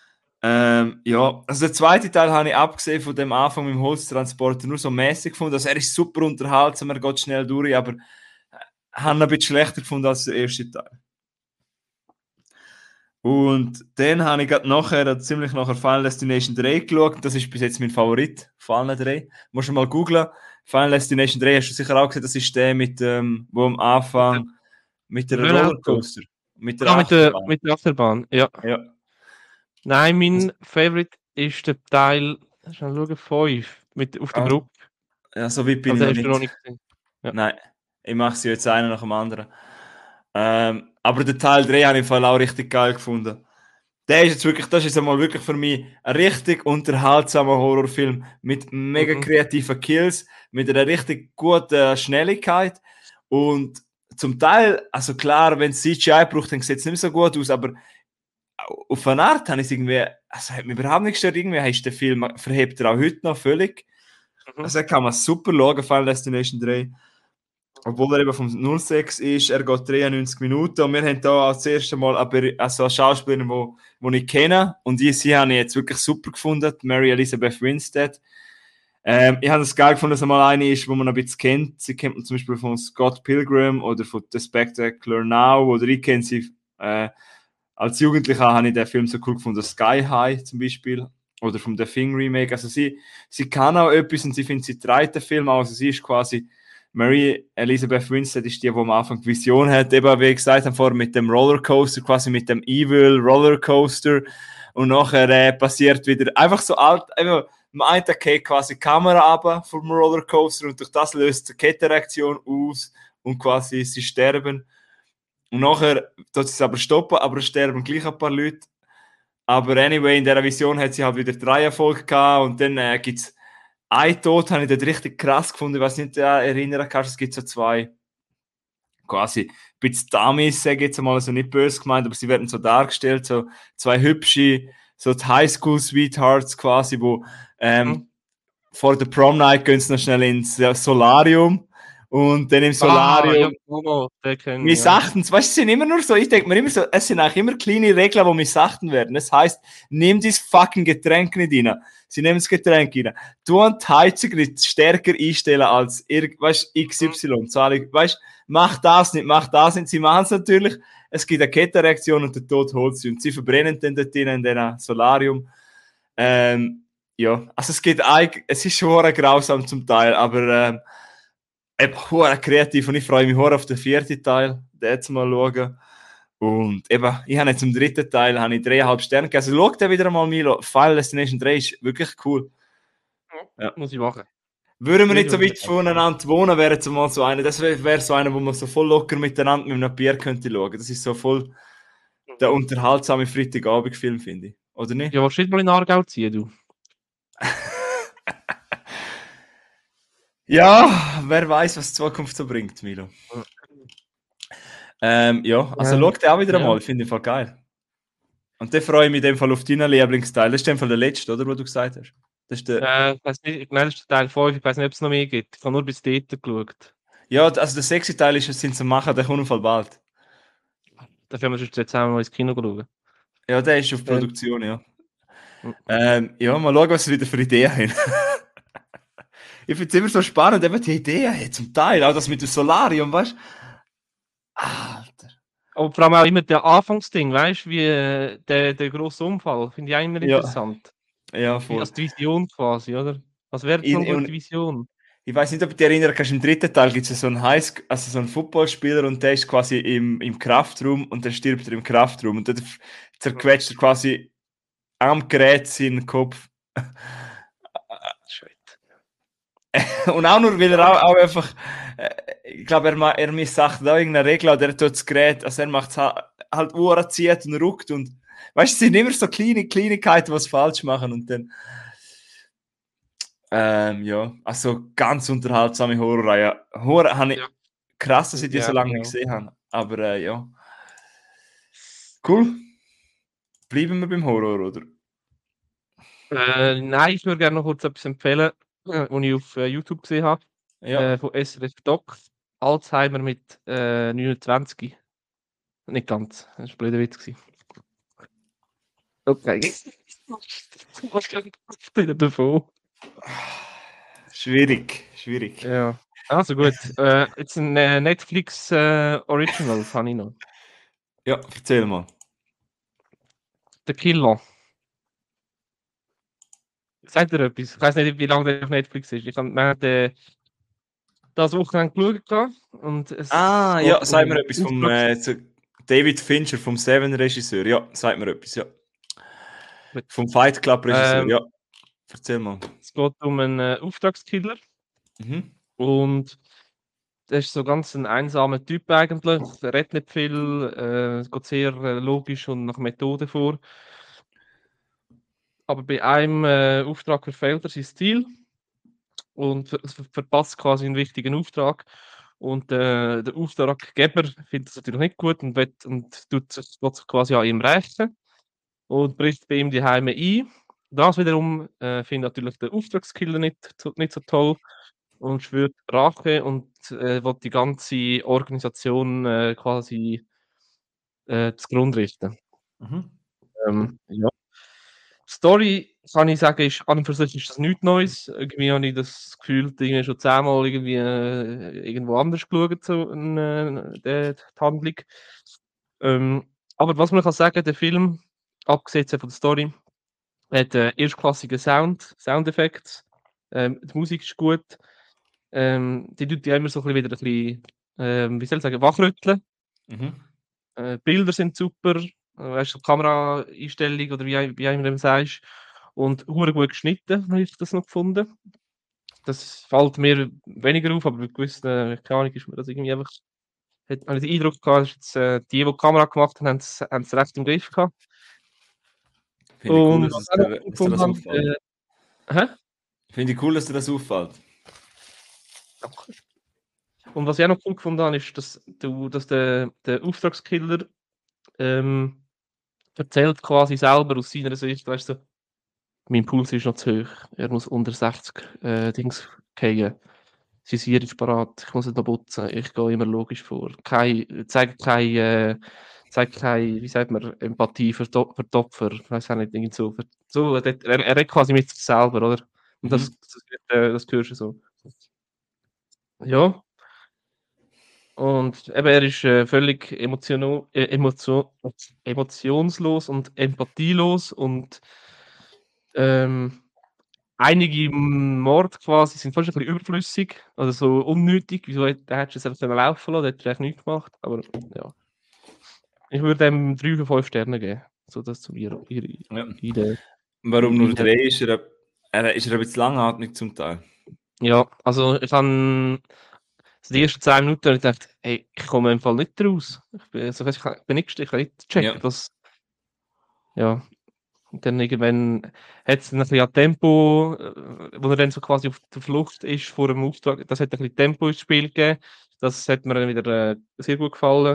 Ähm, ja, also der zweite Teil habe ich abgesehen von dem Anfang mit dem Holztransporter nur so mäßig gefunden. Also er ist super unterhaltsam, er geht schnell durch, aber äh, habe ihn ein bisschen schlechter gefunden als der erste Teil. Und dann habe ich gerade nachher, ziemlich nachher Final Destination drei geschaut. Das ist bis jetzt mein Favorit von allen drei. Musst du mal googlen. Final Destination drei hast du sicher auch gesehen, das ist der mit ähm, wo am Anfang mit der Rennauto. Rollercoaster, mit der Ah, mit der, Achterbahn. mit der Achterbahn, ja. Ja. Nein, mein Favorite ist der Teil, schnell schauen, fünf, mit, auf der Ah, Brücke. ja, so weit bin Aber ich den noch hast du noch nicht. nicht gesehen. Ja. Nein, ich mache sie jetzt einer nach dem anderen. Ähm, aber den Teil drei habe ich im Fall auch richtig geil gefunden. Der ist jetzt wirklich, das ist einmal wirklich für mich ein richtig unterhaltsamer Horrorfilm mit mega Mhm. kreativen Kills, mit einer richtig guten Schnelligkeit und zum Teil, also klar, wenn es C G I braucht, dann sieht es nicht mehr so gut aus, aber auf eine Art habe ich es irgendwie, also hat mich überhaupt nicht gestört, irgendwie ist der Film, verhebt er auch heute noch völlig. Mhm. Also er kann man super schauen, Final Destination drei. Obwohl er eben vom null sechs ist, er geht dreiundneunzig Minuten und wir haben da auch das erste Mal aber, also eine Schauspielerin, die wo ich kenne und die, sie habe ich jetzt wirklich super gefunden, Mary Elizabeth Winstead. Ähm, ich habe es geil gefunden, dass er mal eine ist, die man ein bisschen kennt. Sie kennt man zum Beispiel von Scott Pilgrim oder von The Spectacular Now oder ich kenne sie äh, als Jugendlicher habe ich den Film so cool gefunden, Sky High zum Beispiel oder vom The Thing Remake. Also sie, sie kann auch etwas und sie findet, sie trägt den Film auch. Also sie ist quasi Mary Elizabeth Winstead ist die, die am Anfang die Vision hat, eben wie gesagt haben vorher mit dem Rollercoaster, quasi mit dem Evil Rollercoaster und nachher äh, passiert wieder einfach so alt, einfach, am einen Tag geht quasi die Kamera ab vom Rollercoaster und durch das löst die Kettenreaktion aus und quasi sie sterben. Und nachher tut sie es aber stoppen, aber es sterben gleich ein paar Leute. Aber anyway, in dieser Vision hat sie halt wieder drei Erfolge gehabt und dann äh, gibt es einen Tod, habe ich dort richtig krass gefunden, ich weiß nicht, äh, erinnern kannst, es gibt so zwei quasi ein bisschen Dummies, sage ich jetzt mal, also nicht böse gemeint, aber sie werden so dargestellt, so zwei hübsche, so die Highschool-Sweethearts quasi, wo ähm, Mhm. vor der Prom Night gehen sie noch schnell ins Solarium und dann im Ah, Solarium ja, Momo, den kennen wir, ja. missachten, weißt du, es sind immer nur so, ich denke mir immer so, es sind eigentlich immer kleine Regeln, die missachten werden. Das heißt, nimm dieses fucking Getränk nicht rein. Sie nehmen das Getränk rein. Du und die Heizung nicht stärker einstellen als, weißt du, X Y. Weißt du, mach das nicht, mach das nicht. Sie machen es natürlich. Es gibt eine Kettenreaktion und der Tod holt sie. Und sie verbrennen dann dort in diesem Solarium. Ähm, ja, also es geht eigentlich, es ist schon grausam zum Teil, aber ähm, eben hure kreativ und ich freue mich hure auf den vierten Teil, den jetzt mal schauen. Und eben, ich habe jetzt im dritten Teil habe ich dreieinhalb Sterne gegeben. Also schau den wieder mal, Milo. Final Destination drei ist wirklich cool. Ja. Muss ich machen. Würden wir Würde nicht ich so weit unbedingt. voneinander wohnen, wäre jetzt mal so einer. Das wäre wär so einer, wo man so voll locker miteinander mit einem Bier könnte schauen. Das ist so voll der unterhaltsame Freitagabendfilm, finde ich. Oder nicht? Ja, willst du nicht mal in Aargau ziehen, du? Ja, wer weiß, was die Zukunft so bringt, Milo. Ähm, ja, also Ja. schau den auch wieder Ja. einmal, finde ich voll geil. Und dann freue ich mich in dem Fall auf deinen Lieblingsteil. Das ist in dem Fall der letzte, oder, was du gesagt hast? Das ist der, Äh, ich weiß nicht, nein, das ist Teil fünf, ich weiß nicht, ob es noch mehr gibt. Ich habe nur bis dort geschaut. ja, also der sechste Teil ist, sind zu machen, der kommt im Fall bald. Dafür haben wir sonst jetzt zusammen mal ins Kino schauen. Ja, der ist auf Ja. Produktion, ja. Mhm. Ähm, ja, mal schauen, was sie wieder für Ideen haben. Ich finde es immer so spannend, eben die Ideen hey, zum Teil, auch das mit dem Solarium, weißt du? Alter. Aber vor allem auch immer der Anfangsding, weißt du, wie äh, der, der grosse Unfall, finde ich auch immer Ja, interessant. ja, Wie voll. als die Vision quasi, oder? Was wäre jetzt noch In, eine gute und Vision? ich weiß nicht, ob du dich erinnern kannst, im dritten Teil gibt es so einen High also so einen Footballspieler und der ist quasi im, im Kraftraum und dann stirbt er im Kraftraum und dann zerquetscht er quasi am Gerät seinen Kopf. Shit. Und auch nur, weil er auch, auch einfach, äh, ich glaube, er, ma- er missachtet auch irgendeine Regel oder er tut das Gerät, also er macht es halt, halt Uhren zieht und ruckt und, weißt du, es sind immer so kleine Kleinigkeiten, was falsch machen und dann, ähm, ja, also ganz unterhaltsame Horrorreihe. Horror habe ich, Ja, krass, dass ich die so ja, lange nicht genau. gesehen habe, aber äh, ja. Cool, bleiben wir beim Horror, oder? Äh, nein, ich würde gerne noch kurz etwas empfehlen, äh, was ich auf äh, YouTube gesehen habe. Ja. Äh, von S R F Doc. Alzheimer mit äh, neunundzwanzig. Nicht ganz. Das war ein blöder Witz. Gewesen. Okay. Was kann ich wieder davon? Schwierig, schwierig. Ja. Also gut. Äh, jetzt ein äh, Netflix äh, Original habe ich noch. Ja, erzähl mal. Der Killer. Sagt ihr etwas? Ich weiß nicht, wie lange der auf Netflix ist. Ich habe wir haben, äh, das Wochenende geschaut gehabt und es Ah, ja, geht sag mir um etwas vom Auftrags... äh, zu- David Fincher, vom Seven-Regisseur. Ja, sag mir etwas, ja. Vom Fight Club-Regisseur, Ähm, ja. Erzähl mal. es geht um einen äh, Auftragskiller Mhm. und der ist so ganz ein einsamer Typ eigentlich. Er redet nicht viel, äh, es geht sehr äh, logisch und nach Methode vor. Aber bei einem äh, Auftrag verfehlt er sein Ziel und ver ver verpasst quasi einen wichtigen Auftrag. Und äh, der Auftraggeber findet das natürlich nicht gut und, will, und tut sich, will sich quasi an ihm rächen und bricht bei ihm die Heime ein. Das wiederum äh, findet natürlich der Auftragskiller nicht, nicht so toll und schwört Rache und äh, will die ganze Organisation äh, quasi äh, zugrunde richten. Mhm. Ähm, ja. Story kann ich sagen, ist an und für sich ist das nichts Neues. Irgendwie habe ich das Gefühl, irgendwie schon zehnmal irgendwie äh, irgendwo anders geschaut, so äh, die, die Handlung. Ähm, aber was man kann sagen, der Film, abgesehen von der Story, hat äh, erstklassigen Sound, Soundeffekte. Ähm, die Musik ist gut. Ähm, die tut ja immer so ein bisschen wieder ein bisschen, ähm, wie soll ich sagen, wachrütteln. Mhm. Äh, Bilder sind super, äh, weißt du, Kameraeinstellung oder wie, wie immer du sagst. Und hure gut geschnitten, habe ich das noch gefunden. Das fällt mir weniger auf, aber bei gewissen, äh, keine Ahnung, ist mir das irgendwie einfach, hat, habe ich den Eindruck gehabt, dass jetzt, äh, die, die die Kamera gemacht haben, haben es haben es recht im Griff gehabt. Finde ich cool, Und dass, was es ich auch noch dir, cool dass dir gefunden das habe, auffällt. äh, hä? Finde ich cool, dass dir das auffällt. Danke. Und was ich auch noch cool gefunden habe, ist, dass, du, dass der, der Auftragskiller ähm, erzählt quasi selber aus seiner Sicht, weißt du, mein Puls ist noch zu hoch, er muss unter sechzig äh, Dings fallen. Sein Sier ist parat, ich muss es noch putzen, ich gehe immer logisch vor. Kein, zeig keine, äh, zeig keine, wie sagt man, Empathie für, die- für die Opfer, ich weiß auch nicht, irgendwie so. Für, so er, er er redet quasi mit sich selber, oder? Und das, Mhm. das, wird, äh, das hörst du so. Ja. Und eben, er ist äh, völlig emotional, äh, emotio emotionslos und empathielos und ähm, einige Morde quasi sind fast ein bisschen überflüssig, also so unnötig. Wieso hätt- da hättest du es einfach können laufen lassen, da hättest du eigentlich nichts gemacht. Aber ja, ich würde ihm drei von fünf Sternen geben. So das zu ihrer, ihrer Ja. Idee. Warum nur Idee. drei? Ist er, er, ist er ein bisschen langatmig zum Teil? Ja, also ich habe die ersten zehn Minuten und ich dachte, hey, ich komme im Fall nicht raus. Ich bin, also, ich bin nicht, ich kann nicht Ja. checken, dass, ja. Und dann irgendwann hat es ein bisschen an Tempo, äh, wo er dann so quasi auf der Flucht ist vor dem Auftrag. Das hat ein bisschen Tempo ins Spiel gegeben. Das hat mir dann wieder äh, sehr gut gefallen.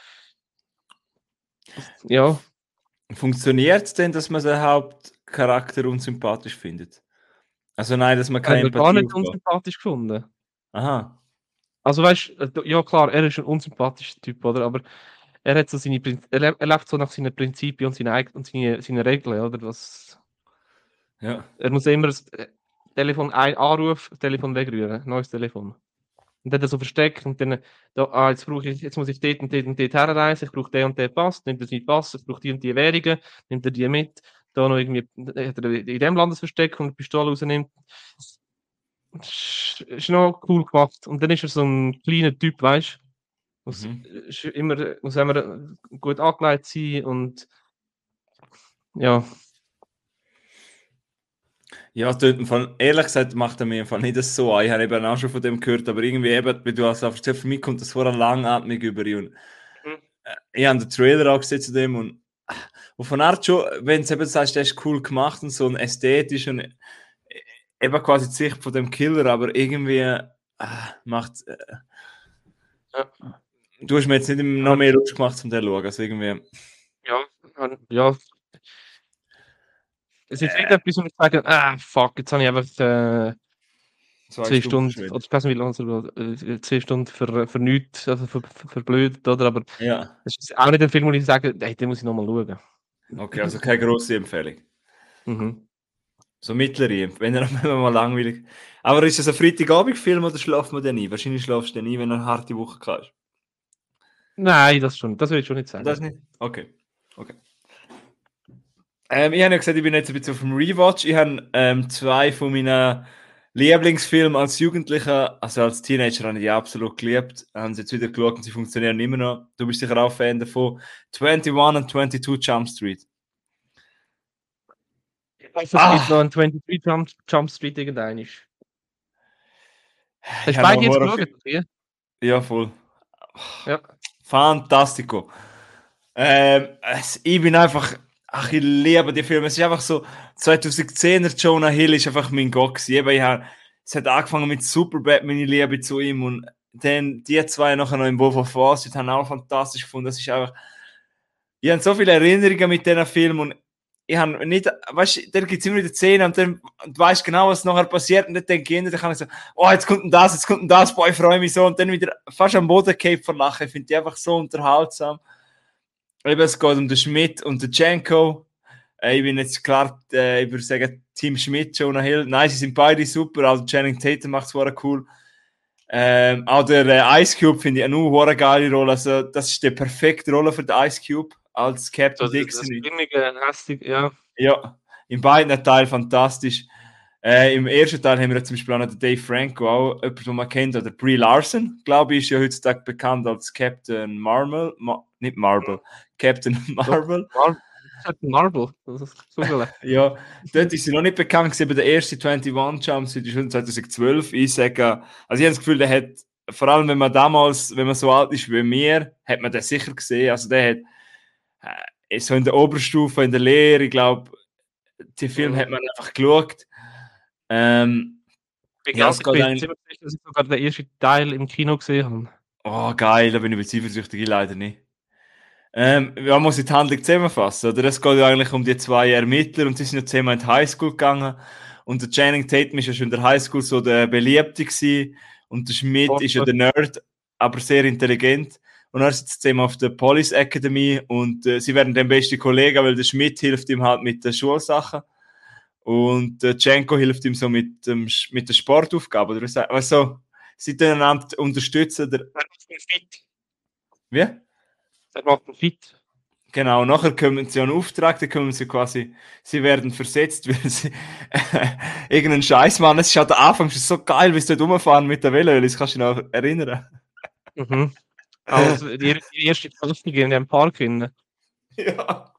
Das, ja, Funktioniert es denn, dass man den Hauptcharakter unsympathisch findet? Also nein, dass man hat keine mir gar Empathie nicht aufbaut. unsympathisch gefunden. Aha. Also weißt du, ja klar, er ist ein unsympathischer Typ, oder? Aber er hat so seine Prinz er, le- er lebt so nach seinen Prinzipien und seinen eig- und seine, seine Regeln, oder? Das, Ja. er muss immer das äh, Telefon ein Anruf, das Telefon wegrühren, neues Telefon. Und dann hat er so versteckt und dann, da, ah, jetzt brauche ich, jetzt muss ich dort und dort und dort herreisen, ich brauche den und den Pass, nimmt er seinen Pass, ich brauche die und die Währungen, nimmt er die mit, da noch irgendwie, äh, hat er in dem Land das Versteck und die Pistole rausnimmt. Ist, ist noch cool gemacht. Und dann ist er so ein kleiner Typ, weißt du, muss, Mhm. ist immer, muss immer gut angelegt sein und ja, Ja, dort im Fall, ehrlich gesagt, macht er mir im Fall nicht das so an. Ich habe eben auch schon von dem gehört, aber irgendwie eben, wie du hast erzählt, für mich kommt das vorher langatmig über. Und mhm. ich habe den Trailer auch gesehen zu dem und, und von Art schon, wenn du eben sagst, der ist cool gemacht und so und ästhetisch und äh, eben quasi die Sicht von dem Killer, aber irgendwie äh, macht äh, Ja, du hast mir jetzt nicht noch aber, mehr Lust gemacht, zum den zu schauen. Also irgendwie, ja, ja, es ist nicht äh, etwas, wo ich sage, ah, fuck, jetzt habe ich einfach äh, zwei zwei Stunden Stunden, oder verschwendet. ich weiß nicht, wie lange es äh, zwei Stunden für, für nichts, also für, für, verblödet, oder? Aber Ja, es ist auch nicht ein Film, wo ich sage, hey, den muss ich nochmal schauen. okay, also keine grosse Empfehlung. Mhm. So mittlere, wenn er wenn er mal langweilig. Aber ist es ein Freitagabendfilm oder schlaft man den ein? Wahrscheinlich schlafst du den ein, wenn du eine harte Woche hast. Nein, das schon, das will ich schon nicht Das sagen. nicht? Okay. Okay. Ähm, ich habe ja gesagt, ich bin jetzt ein bisschen auf dem Rewatch. Ich habe ähm, zwei von meinen Lieblingsfilmen als Jugendlicher, also als Teenager, habe ich die absolut geliebt. Haben sie jetzt wieder geschaut und sie funktionieren immer noch. Du bist sicher auch Fan davon. einundzwanzig und zweiundzwanzig Jump Street. Ich hoffe, es gibt noch Ah! einen dreiundzwanzig Jump, Jump Street irgendeinen. Ich Hast du habe beide noch jetzt Horrorfilm. geschaut? Ja. Ja, voll. Ja. Fantastico. Ähm, es, ich bin einfach, ach, ich liebe die Filme. Es ist einfach so, zweitausendzehner Jonah Hill ist einfach mein Gott gewesen. Eben, ich hab, es hat angefangen mit Superbad, meine Liebe zu ihm und dann die zwei nachher noch im Wolf of Wall Street haben auch fantastisch gefunden. Das ist einfach, ich habe so viele Erinnerungen mit diesen Film und ich habe nicht, weißt du, da gibt es immer wieder Szenen und dann und du weißt genau, was nachher passiert und dann denke ich, dann kann ich so, oh, jetzt kommt denn das, jetzt kommt denn das, boah, ich freue mich so und dann wieder fast am Boden gehabt vor Lachen. Ich finde die einfach so unterhaltsam. Eben, es geht um den Schmidt und den Janko. Äh, ich bin jetzt klar, äh, ich würde sagen, Team Schmidt, Jonah Hill. Nein, sie sind beide super. Also Channing Tatum macht es war cool. Ähm, auch der äh, Ice Cube finde ich auch eine geile Rolle. Also, das ist die perfekte Rolle für den Ice Cube als Captain Also, das Dixon. grimmige, hässliche, ja. Ja, in beiden Teilen fantastisch. Äh, Im ersten Teil haben wir zum Beispiel auch noch den Dave Franco, auch jemand, den man kennt, oder Brie Larson, glaube ich, ist ja heutzutage bekannt als Captain Marvel, Ma nicht Marvel, Captain Marvel. Mar Captain Marvel, das ist googeln. Ja, dort ist sie noch nicht bekannt gewesen, aber der erste einundzwanzig Jumps ist schon zwanzig zwölf. Ich sage, also ich habe das Gefühl, der hat, vor allem wenn man damals, wenn man so alt ist wie mir, hat man den sicher gesehen. Also der hat äh, so in der Oberstufe, in der Lehre, ich glaube, die Film Mhm. hat man einfach geschaut. Ähm, Ich bin ja, ganz es ich geht bin eigentlich. ziemlich sicher, dass ich sogar den ersten Teil im Kino gesehen habe. Oh, geil, da bin ich ein bisschen eifersüchtig, ich leider nicht. Ähm, ja, muss ich die Handlung zusammenfassen, oder? Es geht ja eigentlich um die zwei Ermittler und sie sind ja zusammen in die Highschool gegangen und der Channing Tatum ist ja schon in der Highschool so der Beliebte gewesen und der Schmidt ist ja der Nerd, aber sehr intelligent und dann sind sie zusammen auf der Police Academy und äh, sie werden dann beste Kollegen, weil der Schmidt hilft ihm halt mit den Schulsachen und der Janko hilft ihm so mit, dem, mit der Sportaufgabe, oder was? Also, sie tun einander unterstützen. Der, Er macht ihn fit. wie? Er macht ihn fit. Genau, nachher kommen sie an einen Auftrag, da kommen sie quasi, sie werden versetzt, weil sie äh, irgendeinen Scheiß machen. Es ist halt am Anfang schon so geil, wie sie dort rumfahren mit der Velo, das kannst du dich noch erinnern. Mhm. Also die, die erste Plastik in dem Park hin. Ja.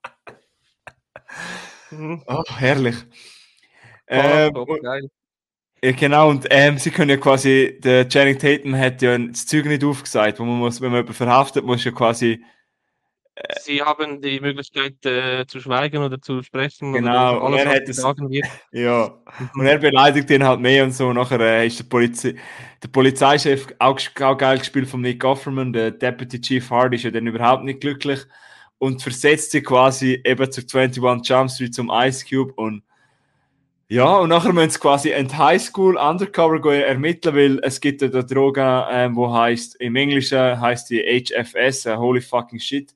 Mhm. Oh, herrlich. Park, Ähm, oh, und, geil. ja, genau, und ähm, sie können ja quasi, der Channing Tatum hat ja das Zeug nicht aufgesagt, wo man muss, wenn man jemanden verhaftet, muss ja quasi, Sie haben die Möglichkeit äh, zu schweigen oder zu sprechen oder genau, und alles, er was hat sie es, sagen wird. ja, und Mhm. er beleidigt ihn halt mehr und so. Nachher äh, ist der, Polizi der Polizeichef auch, auch geil gespielt von Nick Offerman. Der Deputy Chief Hardy ist ja dann überhaupt nicht glücklich und versetzt sie quasi eben zu einundzwanzig Jump Street zum Ice Cube. Und ja, und nachher müssen sie quasi in die Highschool undercover gehen, ermitteln, weil es gibt ja eine Droge, ähm, wo heißt im Englischen heißt die H F S, uh, Holy fucking shit.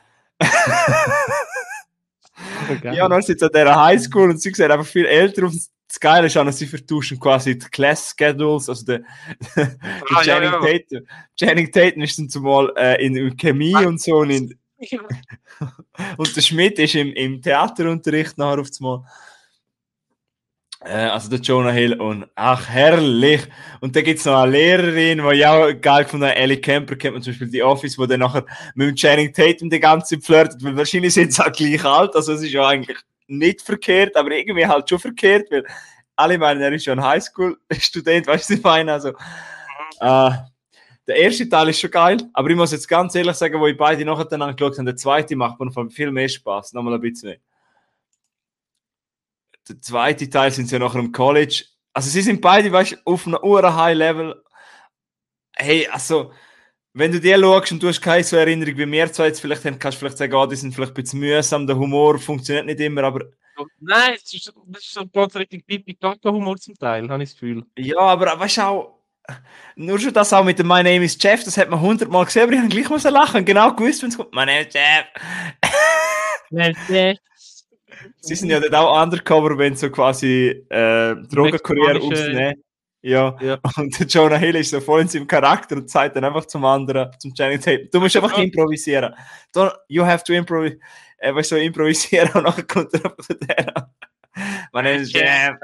Oh, geil. Ja, dann sind sie an dieser Highschool und sie sehen einfach viel älter und das Geile ist auch, dass sie vertauschen quasi die Class Schedules, also der, der Ah, ja, Channing ja. Tatum. Channing Tatum ist dann zumal äh, in, in Chemie und so und, in, und der Schmidt ist im, im Theaterunterricht nachher auf einmal. Äh, also der Jonah Hill und ach, herrlich. Und da gibt es noch eine Lehrerin, die ich auch geil gefunden habe. Ellie Kemper kennt man zum Beispiel die Office, wo dann nachher mit dem Channing Tatum die ganze Zeit flirtet, weil wahrscheinlich sind sie auch gleich alt, also es ist ja eigentlich nicht verkehrt, aber irgendwie halt schon verkehrt, weil alle meinen, er ist ja ein Highschool-Student, weißt du, was ich meine? Also, äh, der erste Teil ist schon geil, aber ich muss jetzt ganz ehrlich sagen, wo ich beide nachher dann angeschaut habe, der zweite macht mir von viel mehr Spaß, nochmal ein bisschen mehr. Der zweite Teil sind sie ja nachher im College. Also sie sind beide, weißt du, auf einem ur High Level. Hey, also, wenn du die schaust und du hast keine so Erinnerung wie wir zwei jetzt vielleicht haben, kannst du vielleicht sagen, oh, die sind vielleicht ein bisschen mühsam, der Humor funktioniert nicht immer, aber Nein, das ist, das ist so ganz richtig Pipi-Kaka-Humor zum Teil, habe ich das Gefühl. ja, aber weißt du auch, nur schon das auch mit dem My Name is Jeff, das hat man hundertmal gesehen, aber ich habe gleich müssen lachen, genau gewusst, wenn es kommt, My Name is Jeff. Sie sind ja dort auch undercover, wenn so quasi äh, Drogenkurier aufnehmen. Ja, Ja. und der Jonah Hill ist so voll in seinem Charakter und sagt dann einfach zum anderen, zum Channing Tatum, du musst einfach Ja. improvisieren. Don't, you have to improvise, äh, weißt du, so improvisieren und nachher kommt er einfach zu der. My name is Jeff.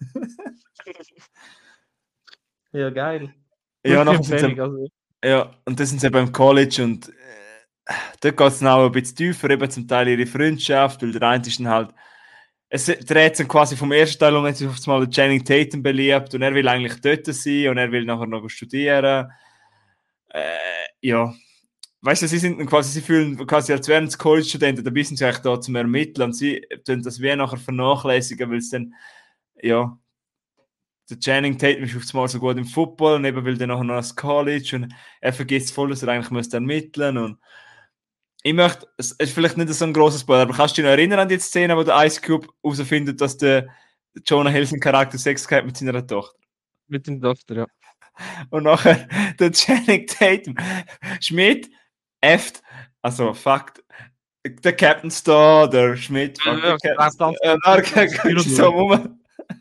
Ja, geil. Ja, Gute nachher sind Empfehlung, sie, also. ja, und das sind sie beim College und äh, dort geht es dann auch ein bisschen tiefer, eben zum Teil ihre Freundschaft, weil der eine ist dann halt, es dreht sich quasi vom ersten Teil um, jetzt ist auf einmal der Channing Tatum beliebt und er will eigentlich dort sein und er will nachher noch studieren. Äh, ja, weißt du, sie sind dann quasi, sie fühlen quasi, als wären es College-Studenten, dabei sind sie eigentlich da zum Ermitteln und sie tun das wie nachher vernachlässigen, weil es dann, ja, der Channing Tatum ist auf einmal so gut im Football und eben will dann nachher noch ans College und er vergisst voll, dass er eigentlich müsste ermitteln und ich möchte, es ist vielleicht nicht so ein grosses Spoiler, aber kannst du dich noch erinnern an die Szene, wo der Ice Cube herausfindet, dass der Jonah Hill sein Charakter Sex gehabt mit seiner Tochter? Mit dem Doktor, ja. Und nachher der Channing Tatum Schmidt Eft, also fuck, der Captain's da, der Schmidt, Ja, fuck, ja, der das Captain's das da. Äh, das dann geht so rum.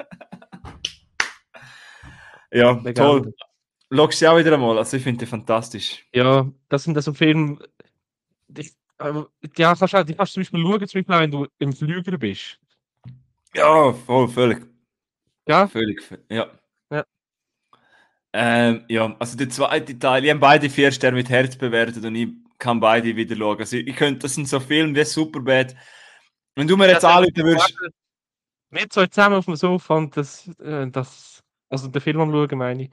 Ja, toll. Legende. Schaust du auch wieder einmal, also ich finde die fantastisch. Ja, das sind so Filme, ich, äh, ja, kannst du, die kannst du zum Beispiel schauen, zum Beispiel auch, wenn du im Flüger bist. Ja, voll, völlig. Ja? Völlig, ja. Ja. Ähm, ja, also der zweite Teil, ich habe beide vier Sterne mit Herz bewertet und ich kann beide wieder schauen. Also ich, ich könnte, das sind so Filme wie Superbad. Wenn du mir jetzt Das anrufen würdest... Wir zwei zusammen auf dem Sofa und das, äh, das also den Film am schauen, meine ich.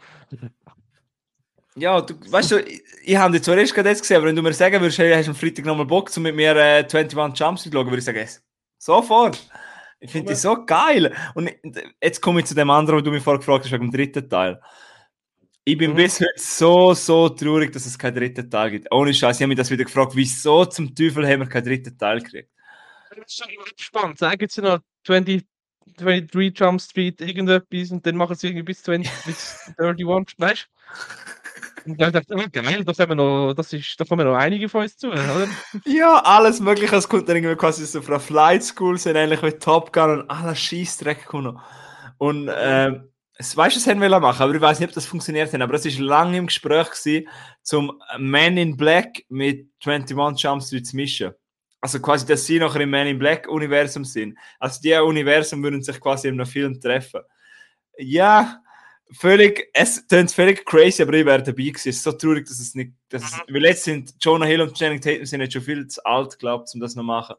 Ja, du, weißt du, ich, ich habe dich zwar erst gerade jetzt gesehen, aber wenn du mir sagen würdest, hey, hast du am Freitag nochmal Bock, um mit mir äh, einundzwanzig Jumps zu schauen, würde ich sagen, yes. Sofort. Ich finde die so geil. Und jetzt komme ich zu dem anderen, wo du mich vorher gefragt hast, wegen dem dritten Teil. Ich bin Mhm. bis heute so, so traurig, dass es keinen dritten Teil gibt. Ohne Scheiß, ich habe mich das wieder gefragt, wieso zum Teufel haben wir keinen dritten Teil gekriegt? Das ist schon spannend. Sagen sie noch zwanzig, dreiundzwanzig Jump Street, irgendetwas und dann machen sie irgendwie bis zwanzig, bis einunddreißig, weißt du? Und dann dachte ich, oh, geil, da, haben wir noch, das ist, da kommen noch einige von uns zu, oder? Ja, alles Mögliche. Es kommt dann irgendwie quasi so von einer Flight School, sind ähnlich wie Top Gun und alles Scheissdreck kommen. Und Mhm. äh, es weißt du, es haben wir machen, aber ich weiß nicht, ob das funktioniert hat. Aber es war lange im Gespräch gewesen, zum Man in Black mit einundzwanzig Jump Street zu mischen. Also quasi, dass sie nachher im Man in Black Universum sind. Also die Universum würden sich quasi in einem Film treffen. Ja, völlig, es klingt völlig crazy, aber ich wäre dabei gewesen. Es ist so traurig, dass es nicht, dass es, weil jetzt sind Jonah Hill und Channing Tatum sind jetzt schon viel zu alt, glaube ich, um das noch zu machen.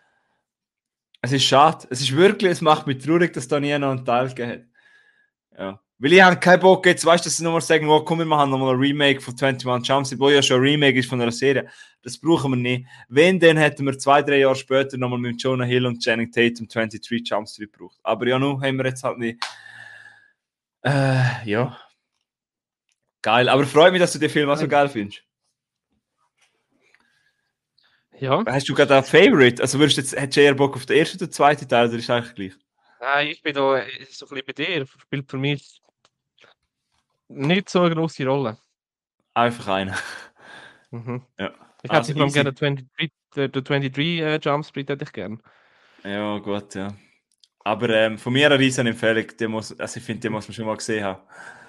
Es ist schade. Es ist wirklich, es macht mich traurig, dass da nie noch einen Teil gegeben hat. Ja. Weil ich habe keinen Bock jetzt, weißt du, dass sie nochmal sagen, oh, komm, wir machen nochmal ein Remake von einundzwanzig Jump Street, wo ja schon ein Remake ist von einer Serie. Das brauchen wir nicht. Wenn, dann hätten wir zwei, drei Jahre später nochmal mit Jonah Hill und Channing Tatum dreiundzwanzig Jump Street gebraucht. Aber ja, nun haben wir jetzt halt nicht. Äh, ja. Geil, aber freut mich, dass du den Film auch so geil findest. Ja. Hast du gerade einen Favorite? Also würdest du jetzt, hättest du eher Bock auf den ersten oder den zweiten Teil, oder ist eigentlich gleich? Nein, ich bin da äh, so ein bisschen bei dir. Spielt für mich nicht so eine grosse Rolle. Einfach einer. Mhm. Ja. Ich Also hätte vor allem easy. gerne den dreiundzwanzig, den dreiundzwanzig äh, Jump Street hätte ich gerne. Ja, gut, ja. Aber ähm, von mir eine riesen Empfehlung. Die muss, also ich finde, die muss man schon mal gesehen haben.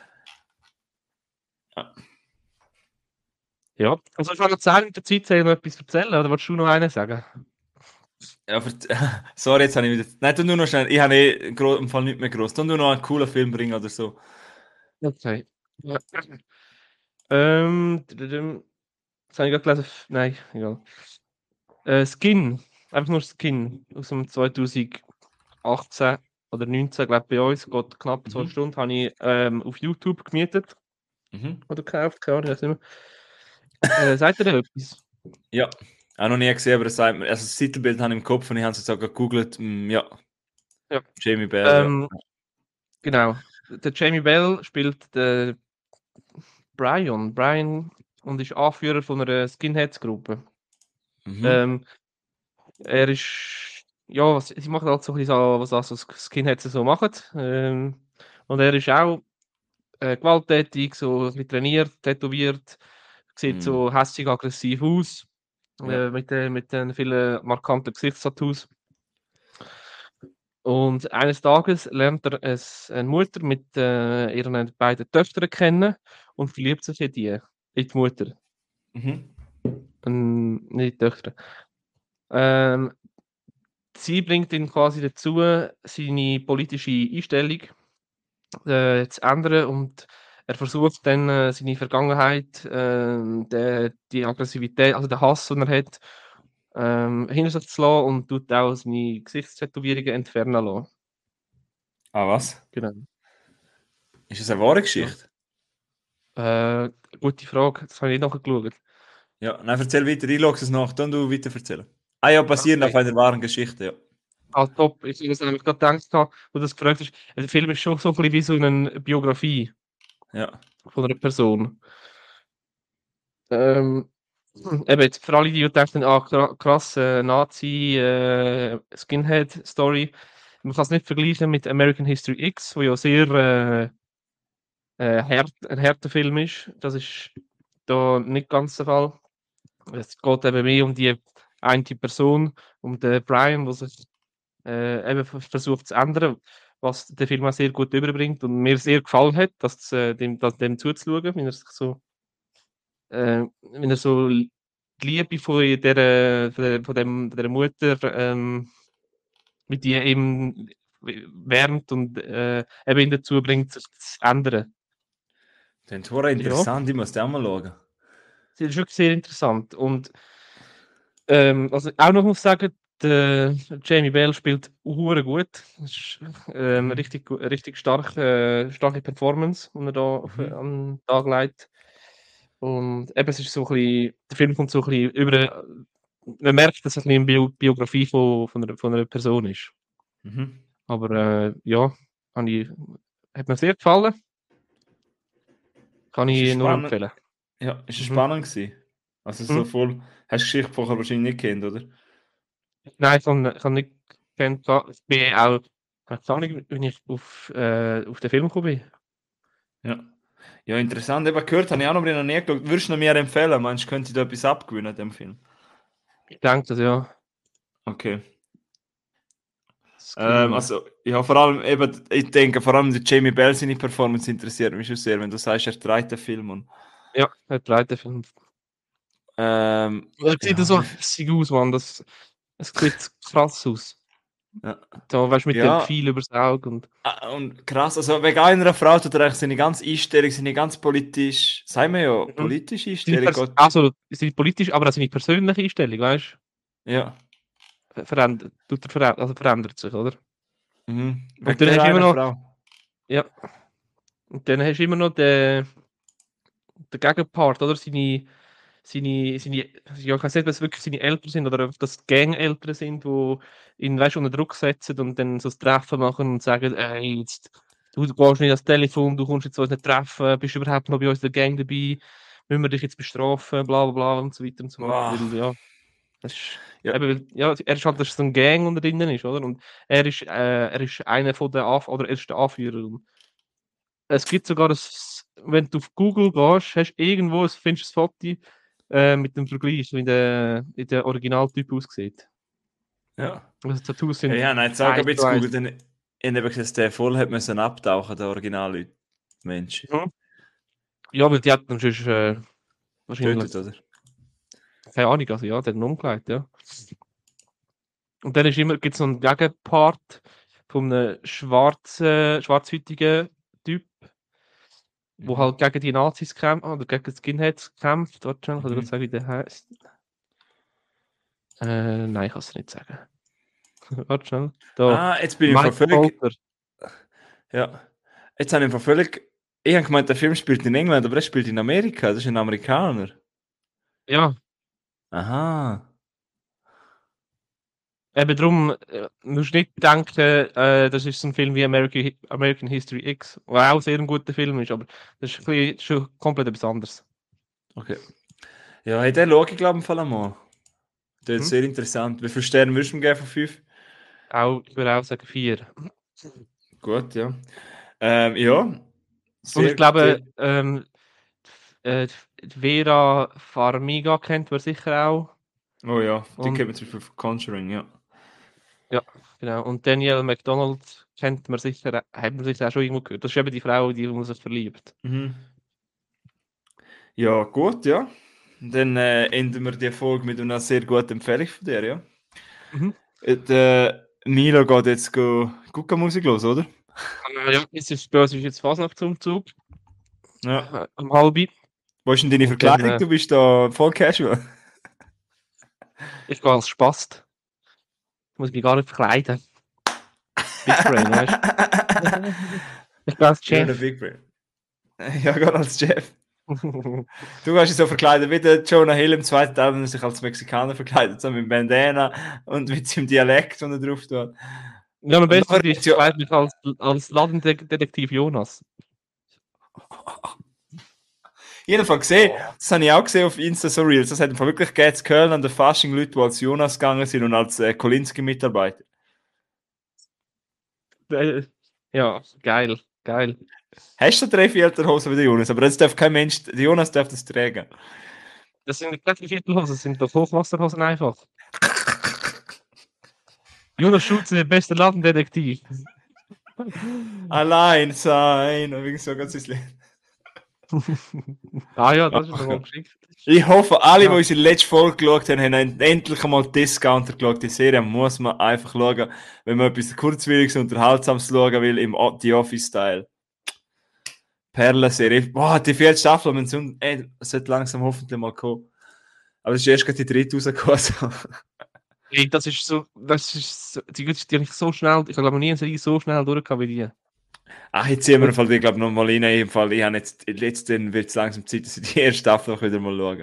Ja. Ja. Also ich wollte noch sagen, in der Zeit noch etwas erzählen, oder wolltest du noch einen sagen? Ja, aber, sorry, jetzt habe ich wieder... Nein, tu nur noch schnell. Ich habe eh im Fall nicht mehr groß. Tu nur noch einen coolen Film bringen oder so. Okay. Ja. Ähm, das habe ich gerade gelesen. Nein, egal. Äh, Skin. Einfach nur Skin. Aus dem zweitausendachtzehn oder neunzehn, glaube ich, bei uns. Geht knapp zwei Mhm. Stunden. Habe ich ähm, auf YouTube gemietet. Mhm. Oder gekauft, keine Ahnung, ich weiß nicht mehr. Äh, sagt ihr da etwas? Ja, auch noch nie gesehen, aber es sagt mir, also das Titelbild habe ich im Kopf und ich habe es jetzt auch gegoogelt. Mm, ja, Ja. Jamie Bell, Ähm, ja. Genau. Der Jamie Bell spielt den Brian. Brian und ist Anführer von einer Skinheads-Gruppe. Mhm. Ähm, er ist, ja, was, sie machen halt so ein bisschen so, was also Skinheads so machen. Ähm, und er ist auch äh, gewalttätig, so ein bisschen trainiert, tätowiert, sieht Mm, so hässig, aggressiv aus, ja. äh, mit, den, mit den vielen markanten Gesichtstattoos. Und eines Tages lernt er es, eine Mutter mit äh, ihren beiden Töchtern kennen und verliebt sich in die, in die Mutter, Mhm. ähm, nicht in die Töchter. Ähm, sie bringt ihn quasi dazu, seine politische Einstellung äh, zu ändern und er versucht dann äh, seine Vergangenheit, äh, der, die Aggressivität, also den Hass, den er hat, ähm, hinter sich zu lassen und tut auch seine Gesichtstätowierungen entfernen lassen. Ah, was? Genau. Ist das eine wahre Ja. Geschichte? Äh, gute Frage, das habe ich nicht nachgeschaut. Ja, nein, erzähl weiter. Ich schaue es nach, dann du weiter erzählen. Ah ja, basierend Okay. auf einer wahren Geschichte, ja. Ah, top. Ich habe nämlich gerade gedacht, wo du das gefragt hast, der Film ist schon so ein bisschen wie so eine Biografie Ja. von einer Person. Ähm, eben jetzt für alle, die denken, ah, kra- krass, äh, Nazi, äh, Skinhead-Story. Man kann es nicht vergleichen mit American History X, wo ja sehr äh, äh, hart, ein harter Film ist. Das ist da nicht ganz der Fall. Es geht eben mehr um die eine Person, um den Brian, der sich äh, eben v- versucht zu ändern, was der Film auch sehr gut überbringt und mir sehr gefallen hat, dass, äh, dem, dass, dem zuzuschauen, wenn er sich so, äh, wenn er so die Liebe von der, von der, von dem, der Mutter ähm, mit ihr eben wärmt und äh, eben ihn dazu bringt, sich zu ändern. Das ist hure Ja, interessant, ich muss den auch mal schauen. das ist wirklich sehr interessant. Und ähm, was ich auch noch muss sagen, der Jamie Bell spielt hure gut. Das ist ähm, Mhm. richtig, gu- richtig stark, äh, starke Performance, die er da auf, Mhm. an den Tag legt. Und eben, es ist so ein bisschen, der Film kommt so ein bisschen über, man merkt, dass es ein bisschen eine Bio Biografie von, von, einer, von einer Person ist. Mhm. Aber äh, ja, habe ich, hat mir sehr gefallen, kann Ist es ich nur spannend? empfehlen. Ja, ist es Mhm. spannend gewesen? Also so Mhm. voll. Hast du die Geschichte vorher wahrscheinlich nicht kennt, oder? Nein, ich habe ich habe nicht gekannt. Ich bin auch, keine Ahnung, wie ich auf, äh, auf den Film gekommen bin. Ja. Ja, interessant. Eben gehört habe ich auch noch, aber ich noch nie geschaut. Würdest du ihn mir empfehlen? Meinst du, könnte ich da etwas abgewinnen, dem Film? Ich denke das, ja. Okay. Ähm, Scream. also, ja, vor allem eben, ich denke, vor allem die Jamie Bell seine Performance interessiert mich schon sehr, wenn du sagst, er dreht den Film und Ja, der zweite Film. ähm, Er sieht ja, so wie, hässlich aus, Mann. Das, es sieht krass aus. ja, Da weißt du, mit dem ja, Pfeil übers Auge und. ah, und krass, also wegen einer Frau tut er eigentlich seine ganze Einstellung, seine ganz politisch, sagen wir ja, Mhm. politische Seine Einstellung Pers geht, also, seine politisch, aber auch seine persönliche Einstellung, weißt ja, du? Verändert, tut er verändert, also verändert sich, oder? mhm. Und Wegen dann der hast du immer einen noch, Frau. ja, und dann hast du immer noch den, den Gegenpart, oder? Seine, seine, seine, ja, ich weiß nicht, ob es wirklich seine Eltern sind oder ob das Gang-Eltern sind, die ihn, weißt, unter Druck setzen und dann so ein Treffen machen und sagen, ey, jetzt, du, du gehst nicht ans Telefon, du kommst jetzt zu uns nicht treffen, bist du überhaupt noch bei uns in der Gang dabei, müssen wir dich jetzt bestrafen, bla bla bla und so weiter und so fort, Wow. weil, ja, das ist, Ja, eben, weil- ja, er ist halt, dass so ein Gang unter drinnen ist, oder? Und er ist, äh, er ist einer von den Anf oder er ist der Anführer. Und es gibt sogar ein, wenn du auf Google gehst, hast du irgendwo, ein- findest du ein Foto äh, mit dem Vergleich, wie der, wie der Originaltyp aussieht. ja. Also die Tattoos Ja, sind ja, nein, jetzt auch eins ein zu bisschen eins. gegoogelt, dann ich habe eben gesehen, dass der voll hat müssen abtauchen, der originale Mensch. Mhm. Ja, weil die hat dann sonst, äh, wahrscheinlich, Tötet, oder? keine Ahnung, also ja, der hat ihn umgelegt, ja. Und dann ist immer, gibt es noch einen Gegenpart von einem schwarzen, schwarzhäutigen Typ, wo Mhm. halt gegen die Nazis kämpft, oder gegen die Skinheads kämpft. Warte schnell, kann ich Mhm. gerade sagen, wie der heißt? Äh, nein, ich kann es nicht sagen. Warte schnell. Da, Ah, jetzt bin ich Mike einfach völlig, Colter. ja, jetzt habe ich einfach völlig, ich habe gemeint, der Film spielt in England, aber er spielt in Amerika, das ist ein Amerikaner. Ja, Aha. eben darum, äh, musst nicht denken, äh, das ist so ein Film wie American, American History X, der auch sehr ein guter Film ist, aber das ist, ein bisschen, schon komplett etwas anderes. Okay. Ja, hey, den schaue ich glaube ich im Fall einmal. Das ist Mhm. sehr interessant. Wie viele Sterne würdest du ihm geben von fünf? Auch, ich würde auch sagen vier. Gut, ja. Ähm, ja, Und ich sehr, glaube, sehr. ähm, äh, die Vera Farmiga kennt man sicher auch. Oh ja, die Und kennt man zum Beispiel von Conjuring, ja. ja, genau. Und Danielle McDonald kennt man sicher, hat man sicher auch schon irgendwo gehört. Das ist eben die Frau, die man sich verliebt. Mhm. Ja, gut, ja. Dann äh, enden wir die Folge mit einer sehr guten Empfehlung von dir, ja. Mhm. Äh, Der Milo geht jetzt go Gucka-Musik los, oder? Äh, ja, es ist bei uns ist jetzt Fasnachtsumzug. Ja. Äh, um halb. Wo ist denn deine Und dann, Verkleidung? äh, Du bist da voll casual. ich gehe als Spast. Ich muss mich gar nicht verkleiden. Big Brain, weißt du? Ich gehe als You're the Chef. big brain. Ja, gerade als Chef. Du hast dich so verkleidet wie der Jonah Hill im zweiten Teil, wenn er sich als Mexikaner verkleidet, so mit Bandana und mit seinem Dialekt, den er drauf tut. Ja, am Und besten nachher ich gibt's ja- verkleide mich als, als Ladendetektiv Jonas. Jedenfalls gesehen, das habe ich auch gesehen auf Insta so Reels. Das hat einfach wirklich gegeben, in Köln an der Fasching Leute, die als Jonas gegangen sind und als äh, Kolinski-Mitarbeiter. Äh, Ja, geil, geil. Hast du drei Viertelhosen wie der Jonas? Aber das darf kein Mensch, der Jonas darf das tragen. Das sind nicht die Viertelhosen, das sind doch Hochwasserhosen einfach. Jonas Schulze, der beste Ladendetektiv. Allein sein. Und wie so ganz ins Leben. Ah ja, das ist noch mal geschickt. Ich hoffe, alle, Ja. die unsere letzte Folge geschaut haben, haben endlich einmal Discounter geschaut. Die Serie muss man einfach schauen, wenn man etwas kurzwilliges, unterhaltsames schauen will, im O- The Office-Style. Perlenserie. Boah, die vierte Staffel, wenn so, ey, es sollte langsam hoffentlich mal kommen. Aber es ist erst gerade die dritte rausgekommen. Also. Ey, das ist so, das ist so, die, die habe ich so schnell, ich habe nie eine Serie so schnell durchgehabt wie die. Ach, jetzt ziehen wir im Fall, ich glaube, noch mal rein. Im Fall, ich habe jetzt, jetzt wird es langsam Zeit, dass ich die erste Staffel auch wieder mal schaue.